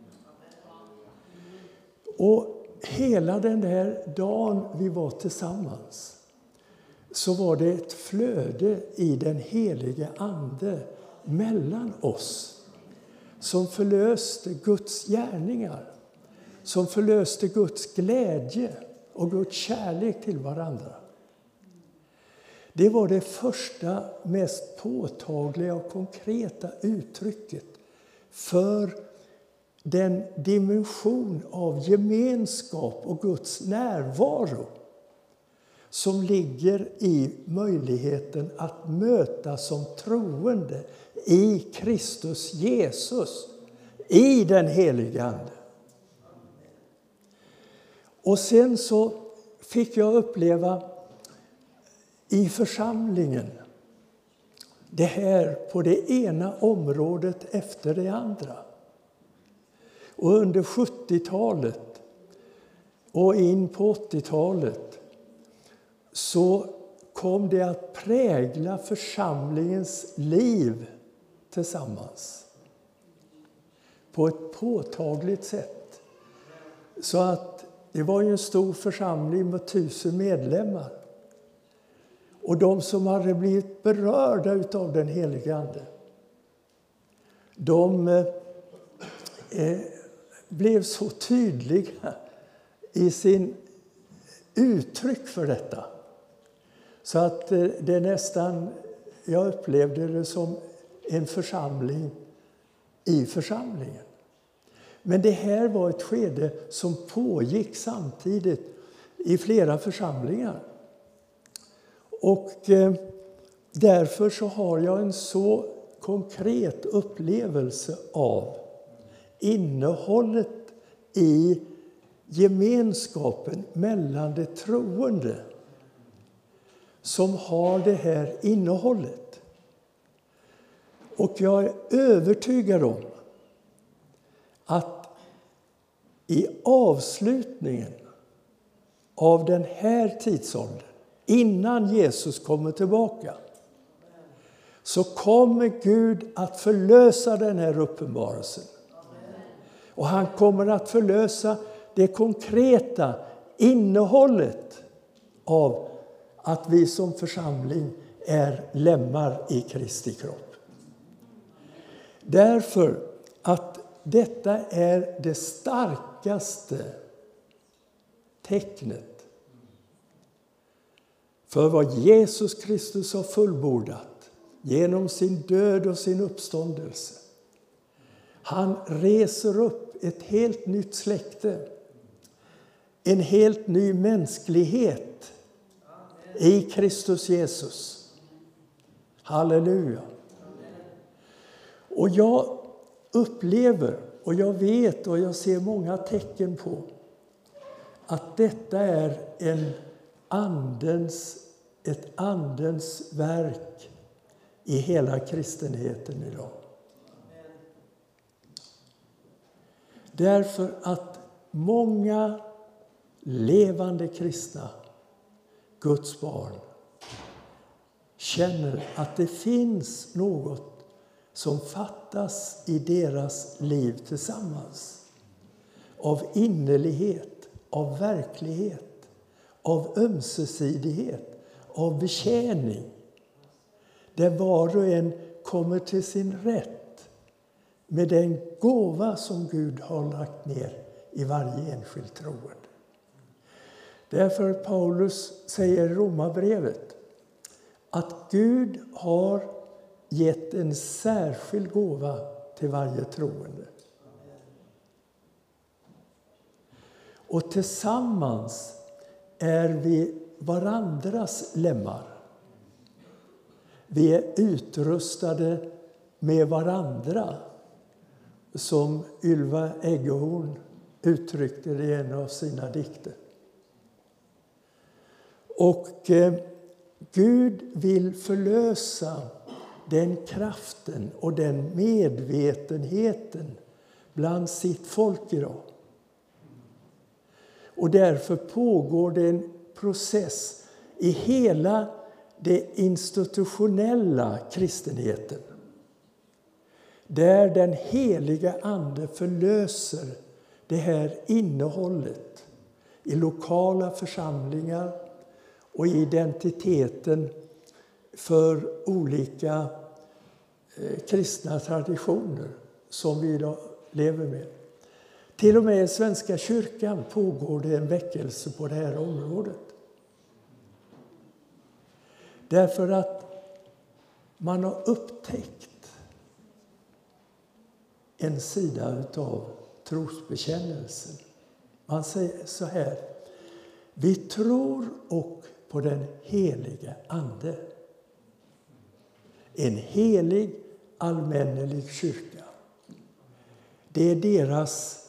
Speaker 1: Och hela den där dagen vi var tillsammans så var det ett flöde i den heliga Ande mellan oss som förlöste Guds gärningar, som förlöste Guds glädje och Guds kärlek till varandra. Det var det första, mest påtagliga och konkreta uttrycket för den dimension av gemenskap och Guds närvaro som ligger i möjligheten att mötas som troende i Kristus Jesus, i den heliga Ande. Och sen så fick jag uppleva i församlingen det här på det ena området efter det andra. Och under 70-talet och in på 80-talet så kom det att prägla församlingens liv tillsammans på ett påtagligt sätt. Så att det var ju en stor församling med 1000 medlemmar. Och de som hade blivit berörda av den heliga Ande, de blev så tydliga i sin uttryck för detta. Så att det nästan, jag upplevde det som en församling i församlingen. Men det här var ett skede som pågick samtidigt i flera församlingar. Och därför så har jag en så konkret upplevelse av innehållet i gemenskapen mellan de troende som har det här innehållet. Och jag är övertygad om att i avslutningen av den här tidsåldern, innan Jesus kommer tillbaka, så kommer Gud att förlösa den här uppenbarelsen. Och han kommer att förlösa det konkreta innehållet av att vi som församling är lemmar i Kristi kropp. Därför att detta är det starkaste tecknet för vad Jesus Kristus har fullbordat genom sin död och sin uppståndelse. Han reser upp ett helt nytt släkte, en helt ny mänsklighet i Kristus Jesus. Halleluja. Och jag upplever, och jag vet och jag ser många tecken på att detta är ett andens verk i hela kristenheten idag. Därför att många levande kristna, Guds barn, känner att det finns något som fattas i deras liv tillsammans. Av innerlighet, av verklighet, av ömsesidighet, av betjäning. Där var och en kommer till sin rätt med den gåva som Gud har lagt ner i varje enskild troende. Därför Paulus säger i Romarbrevet att Gud har gett en särskild gåva till varje troende. Och tillsammans är vi varandras lemmar. Vi är utrustade med varandra, som Ylva Eggehorn uttryckte det i en av sina dikter. Och Gud vill förlösa den kraften och den medvetenheten bland sitt folk idag. Och därför pågår det en process i hela den institutionella kristenheten, där den heliga ande förlöser det här innehållet i lokala församlingar och i identiteten för olika kristna traditioner som vi idag lever med. Till och med i Svenska kyrkan pågår det en väckelse på det här området. Därför att man har upptäckt en sida av trosbekännelsen. Man säger så här: vi tror och på den heliga ande. En helig allmännelig kyrka. Det är deras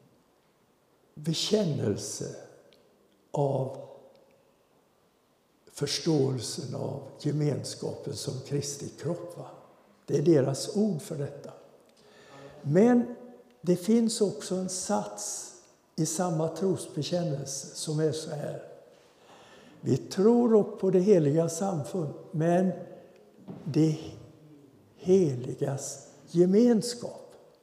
Speaker 1: bekännelse av förståelsen av gemenskapen som Kristi kropp. Det är deras ord för detta. Men det finns också en sats i samma trosbekännelse som är så här: vi tror också på det heliga samfund, men det heligas gemenskap.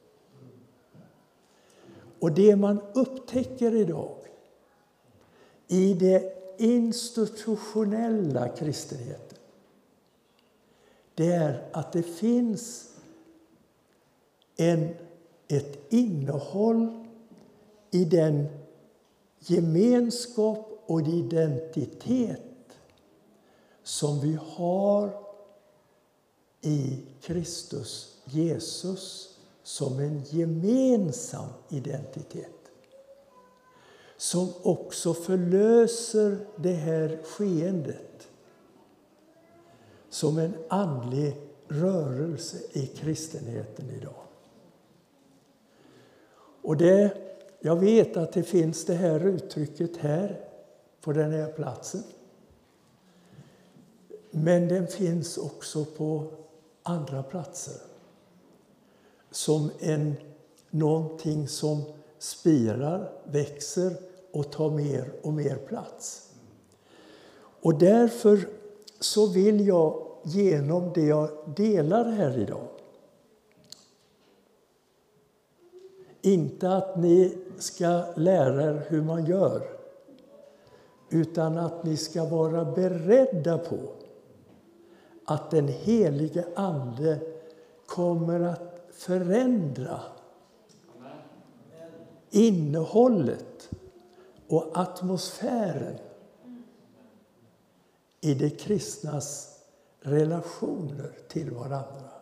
Speaker 1: Och det man upptäcker idag i det institutionella kristenheten, det är att det finns ett innehåll i den gemenskap och identitet som vi har i Kristus Jesus som en gemensam identitet. Som också förlöser det här skeendet som en andlig rörelse i kristenheten idag. Och det Jag vet att det finns det här uttrycket här på den här platsen. Men den finns också på andra platser. Som någonting som spirar, växer och tar mer och mer plats. Och därför så vill jag genom det jag delar här idag, inte att ni ska lära er hur man gör, utan att ni ska vara beredda på att den helige Ande kommer att förändra innehållet och atmosfären i de kristnas relationer till varandra.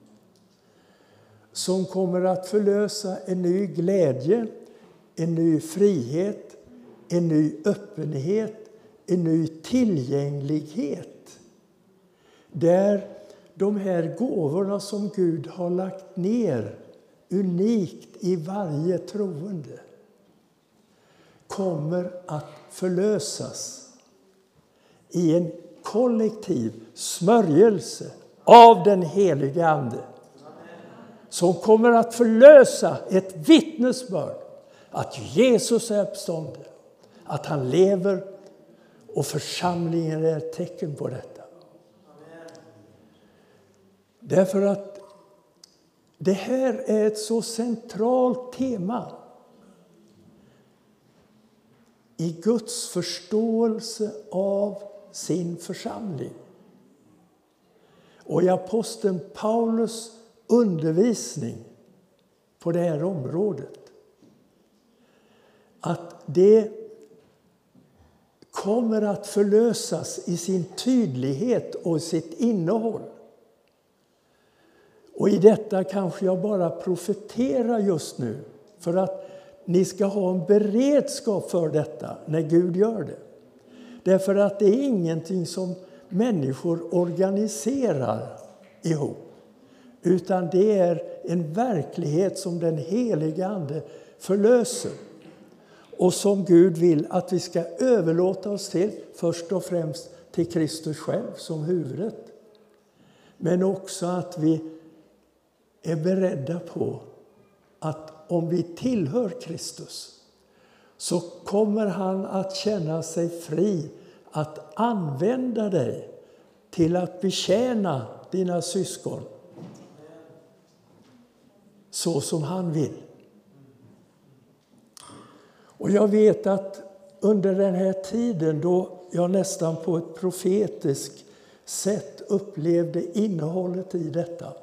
Speaker 1: Som kommer att förlösa en ny glädje, en ny frihet, en ny öppenhet, en ny tillgänglighet. Där de här gåvorna som Gud har lagt ner unikt i varje troende kommer att förlösas i en kollektiv smörjelse av den helige Ande. Som kommer att förlösa ett vittnesbörd att Jesus är uppstånden, att han lever, och församlingen är ett tecken på detta. Därför att det här är ett så centralt tema i Guds förståelse av sin församling. Och i aposteln Paulus undervisning på det här området. Att det kommer att förlösas i sin tydlighet och sitt innehåll. Och i detta kanske jag bara profeterar just nu, för att ni ska ha en beredskap för detta när Gud gör det. Därför att det är ingenting som människor organiserar ihop. Utan det är en verklighet som den helige Ande förlöser. Och som Gud vill att vi ska överlåta oss till, först och främst till Kristus själv som huvudet. Men också att vi är beredda på att om vi tillhör Kristus så kommer han att känna sig fri att använda dig till att betjäna dina syskon så som han vill. Och jag vet att under den här tiden då jag nästan på ett profetiskt sätt upplevde innehållet i detta,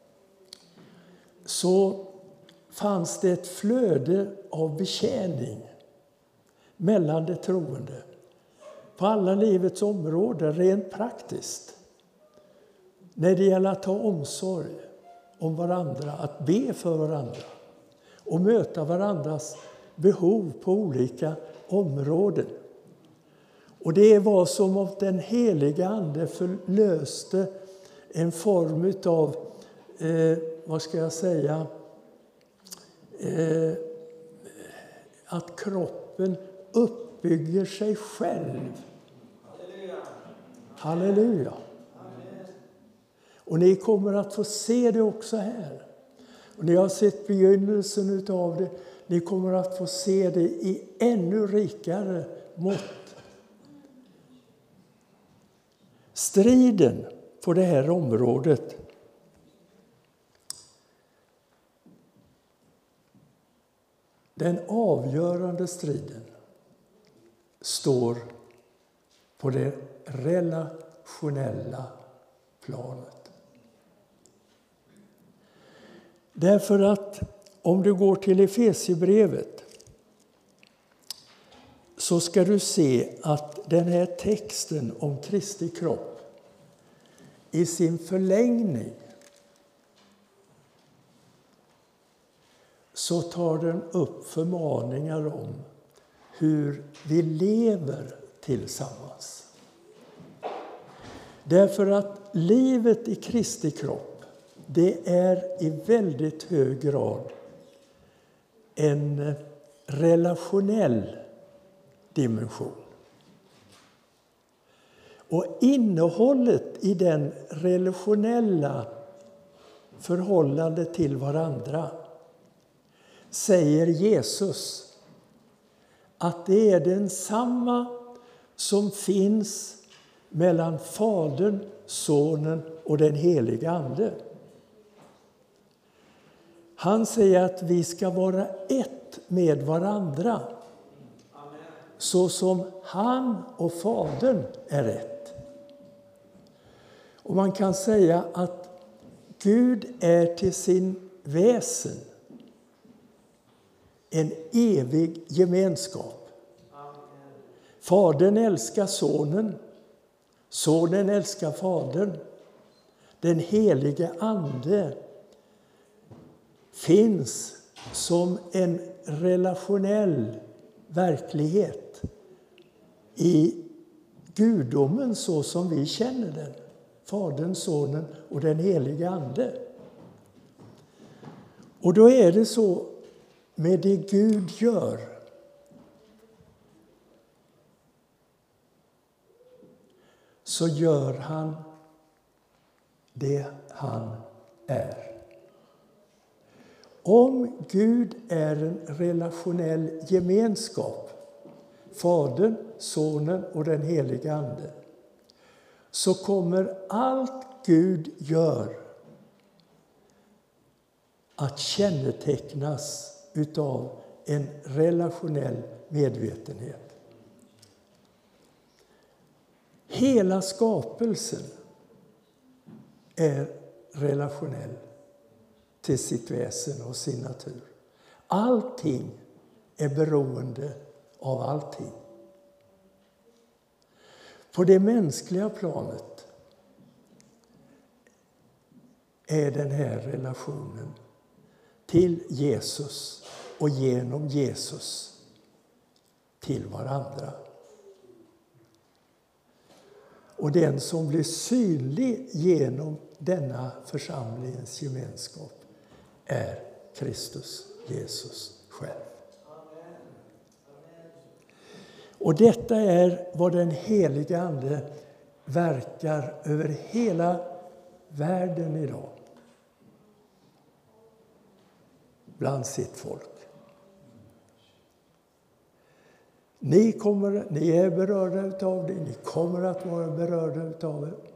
Speaker 1: så fanns det ett flöde av betjäning mellan de troende på alla livets områden, rent praktiskt. När det gäller att ta omsorg om varandra, att be för varandra och möta varandras behov på olika områden. Och det var som om den heliga Ande förlöste en form av, att kroppen uppbygger sig själv. Halleluja. Och ni kommer att få se det också här. Och ni har sett begynnelsen utav det. Ni kommer att få se det i ännu rikare mått. Striden på det här området den avgörande striden står på det relationella planet. Därför att om du går till Efesierbrevet så ska du se att den här texten om Kristi kropp i sin förlängning så tar den upp förmaningar om hur vi lever tillsammans. Därför att livet i Kristi kropp, det är i väldigt hög grad en relationell dimension. Och innehållet i den relationella förhållandet till varandra säger Jesus att det är densamma som finns mellan Fadern, Sonen och den heliga Ande. Han säger att vi ska vara ett med varandra. Så som han och Fadern är ett. Och man kan säga att Gud är till sin väsen en evig gemenskap. Fadern älskar sonen. Sonen älskar Fadern. Den helige Ande finns som en relationell verklighet i gudomen så som vi känner den. Fadern, Sonen och den helige Ande. Och då är det så med det Gud gör. Så gör han det han är. Om Gud är en relationell gemenskap, Fadern, Sonen och den helige Ande, så kommer allt Gud gör att kännetecknas utav en relationell medvetenhet. Hela skapelsen är relationell till sitt väsen och sin natur. Allting är beroende av allting. På det mänskliga planet är den här relationen till Jesus och genom Jesus till varandra. Och den som blir synlig genom denna församlingens gemenskap är Kristus, Jesus själv. Och detta är vad den heliga Ande verkar över hela världen idag. Bland sitt folk. Ni är berörda av det, ni kommer att vara berörda av det.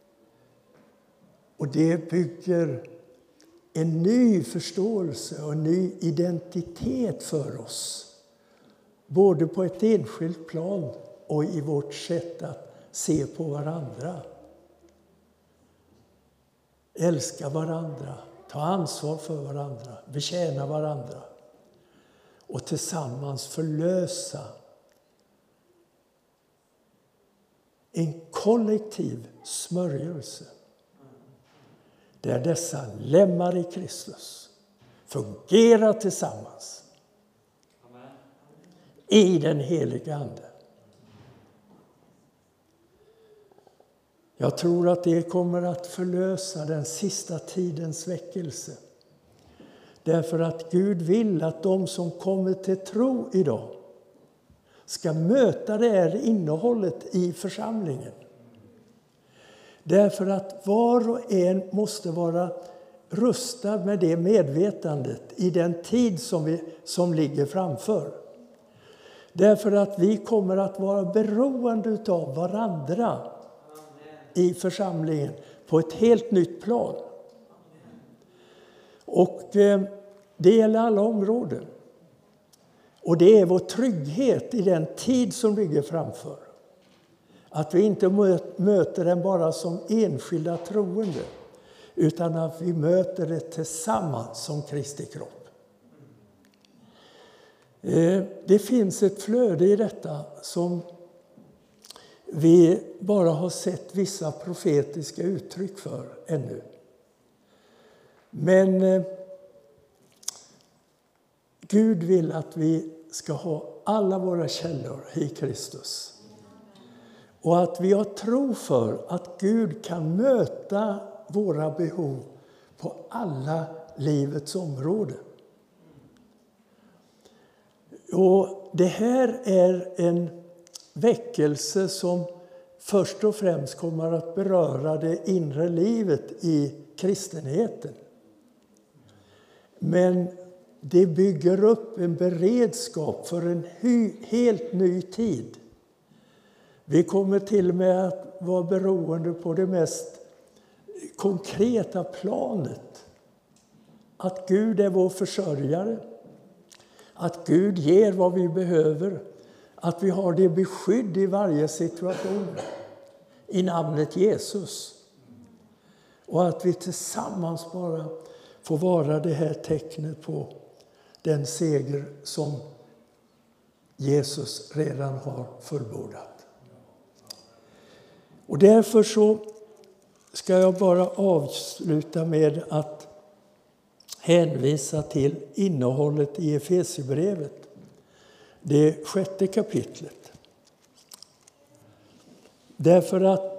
Speaker 1: Och det bygger en ny förståelse och en ny identitet för oss. Både på ett enskilt plan och i vårt sätt att se på varandra. Älska varandra, ta ansvar för varandra, betjäna varandra. Och tillsammans förlösa en kollektiv smörjelse. Där dessa lemmar i Kristus fungerar tillsammans. I den heliga Ande. Jag tror att det kommer att förlösa den sista tidens väckelse. Därför att Gud vill att de som kommer till tro idag ska möta det här innehållet i församlingen. Därför att var och en måste vara rustad med det medvetandet i den tid som ligger framför. Därför att vi kommer att vara beroende av varandra i församlingen på ett helt nytt plan. Och det gäller alla områden. Och det är vår trygghet i den tid som ligger framför. Att vi inte möter den bara som enskilda troende, utan att vi möter det tillsammans som Kristi kropp. Det finns ett flöde i detta som vi bara har sett vissa profetiska uttryck för ännu. Men Gud vill att vi ska ha alla våra källor i Kristus. Och att vi har tro för att Gud kan möta våra behov på alla livets områden. Och det här är en väckelse som först och främst kommer att beröra det inre livet i kristenheten. Men det bygger upp en beredskap för en helt ny tid. Vi kommer till och med att vara beroende på det mest konkreta planet. Att Gud är vår försörjare. Att Gud ger vad vi behöver. Att vi har det beskydd i varje situation. I namnet Jesus. Och att vi tillsammans bara får vara det här tecknet på den seger som Jesus redan har fullbordat. Och därför så ska jag bara avsluta med att hänvisa till innehållet i Efesierbrevet. Det 6:e kapitlet. Därför att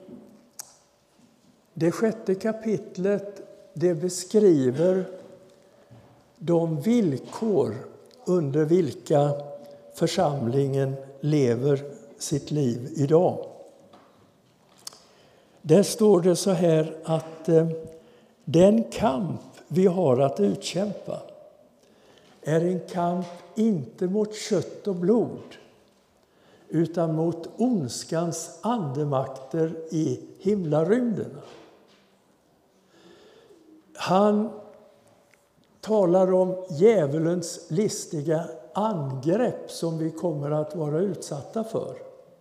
Speaker 1: det 6:e kapitlet det beskriver de villkor under vilka församlingen lever sitt liv idag. Där står det så här att den kamp vi har att utkämpa är en kamp inte mot kött och blod utan mot ondskans andemakter i himlarymderna. Han talar om djävulens listiga angrepp som vi kommer att vara utsatta för.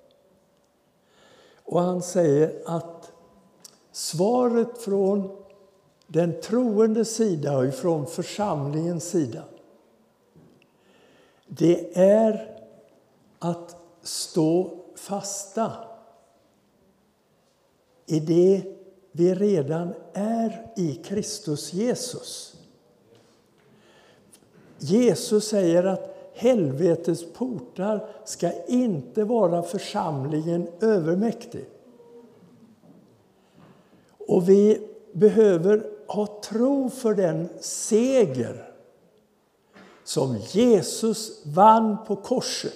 Speaker 1: Och han säger att svaret från den troende sida och från församlingens sida, det är att stå fasta i det vi redan är i Kristus Jesus. Jesus säger att helvetets portar ska inte vara församlingen övermäktig. Och vi behöver ha tro för den seger som Jesus vann på korset.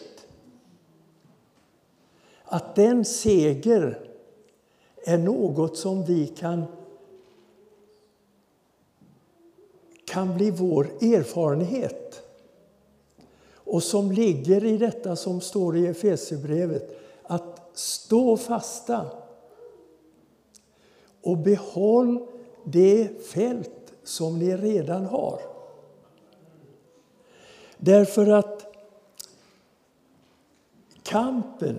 Speaker 1: Att den seger är något som vi kan bli vår erfarenhet. Och som ligger i detta som står i Efesierbrevet. Att stå fasta. Och behåll det fält som ni redan har. Därför att kampen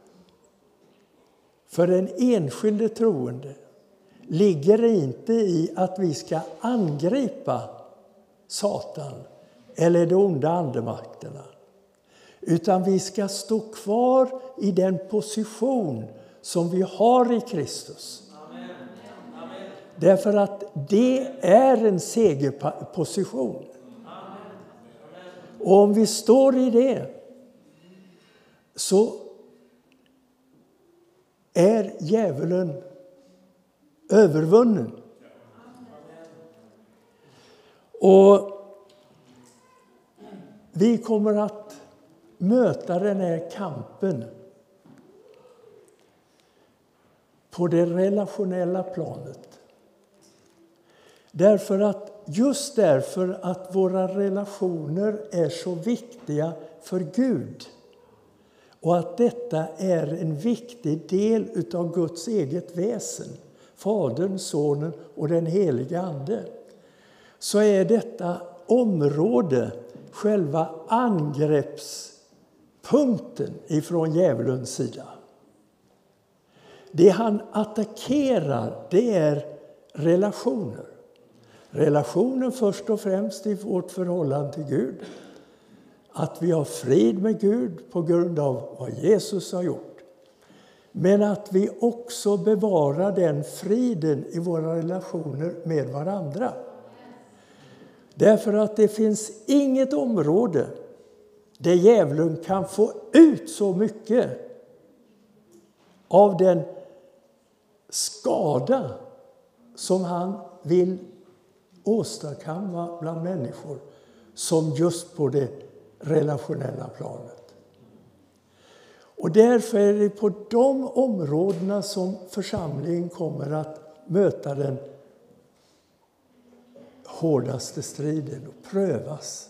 Speaker 1: för den enskilde troende ligger inte i att vi ska angripa Satan eller de onda andemakterna. Utan vi ska stå kvar i den position som vi har i Kristus. Amen. Amen. Därför att det är en segerposition. Amen. Och om vi står i det så är djävulen övervunnen. Och vi kommer att möta den här kampen på det relationella planet. Just därför att våra relationer är så viktiga för Gud. Och att detta är en viktig del av Guds eget väsen. Fadern, Sonen och den heliga Ande. Så är detta område själva angreppspunkten ifrån djävulens sida. Det han attackerar, det är relationer. Relationen först och främst i vårt förhållande till Gud. Att vi har frid med Gud på grund av vad Jesus har gjort. Men att vi också bevarar den friden i våra relationer med varandra. Därför att det finns inget område där djävulen kan få ut så mycket av den skada som han vill åstadkomma bland människor som just på det relationella planet. Och därför är det på de områdena som församlingen kommer att möta den hårdaste striden och prövas.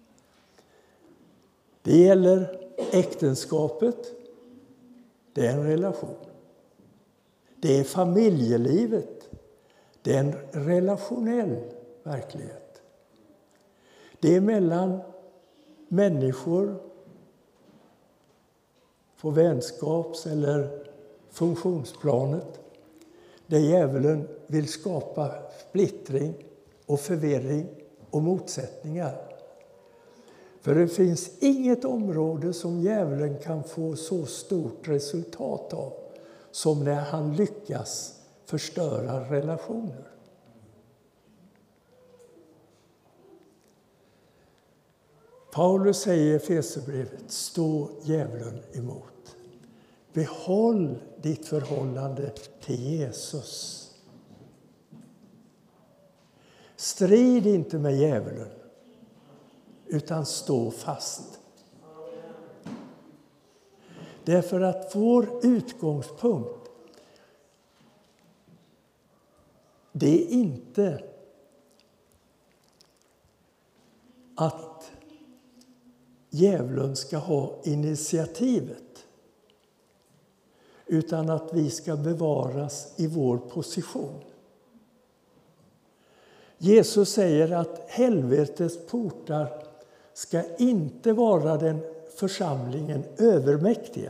Speaker 1: Det gäller äktenskapet, det är en relation. Det är familjelivet, det är en relationell verklighet. Det är mellan människor på vänskaps- eller funktionsplanet där djävulen vill skapa splittring och förvirring och motsättningar. För det finns inget område som djävulen kan få så stort resultat av som när han lyckas förstöra relationer. Paulus säger i Efesierbrevet, stå djävulen emot. Behåll ditt förhållande till Jesus. Strid inte med djävulen, utan stå fast. Därför att vår utgångspunkt, det är inte att djävulen ska ha initiativet, utan att vi ska bevaras i vår position. Jesus säger att helvetets portar ska inte vara den församlingen övermäktiga.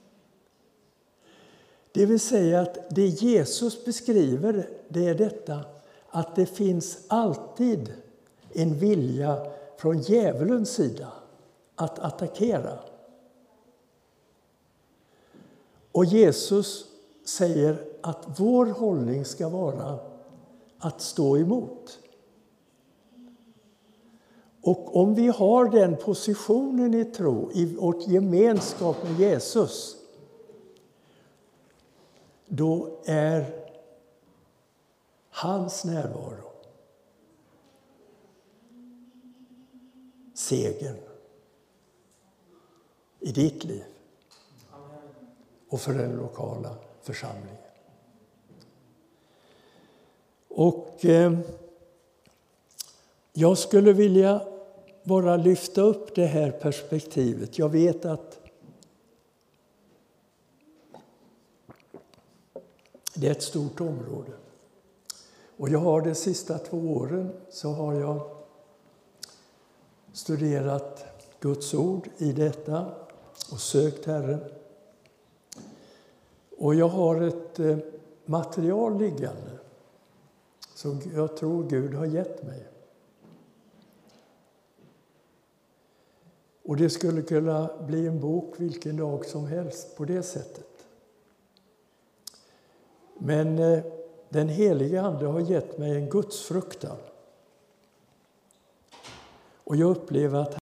Speaker 1: Det vill säga att det Jesus beskriver, det är detta att det finns alltid en vilja från djävulens sida att attackera. Och Jesus säger att vår hållning ska vara att stå emot. Och om vi har den positionen i tro, i vårt gemenskap med Jesus, då är hans närvaro segern i ditt liv och för den lokala församlingen. Och jag skulle vilja bara lyfta upp det här perspektivet. Jag vet att det är ett stort område. Och jag har de sista 2 åren så har jag studerat Guds ord i detta och sökt Herren. Och jag har ett material liggande som jag tror Gud har gett mig. Och det skulle kunna bli en bok vilken dag som helst på det sättet. Men den heliga Ande har gett mig en gudsfruktan. Och jag upplever att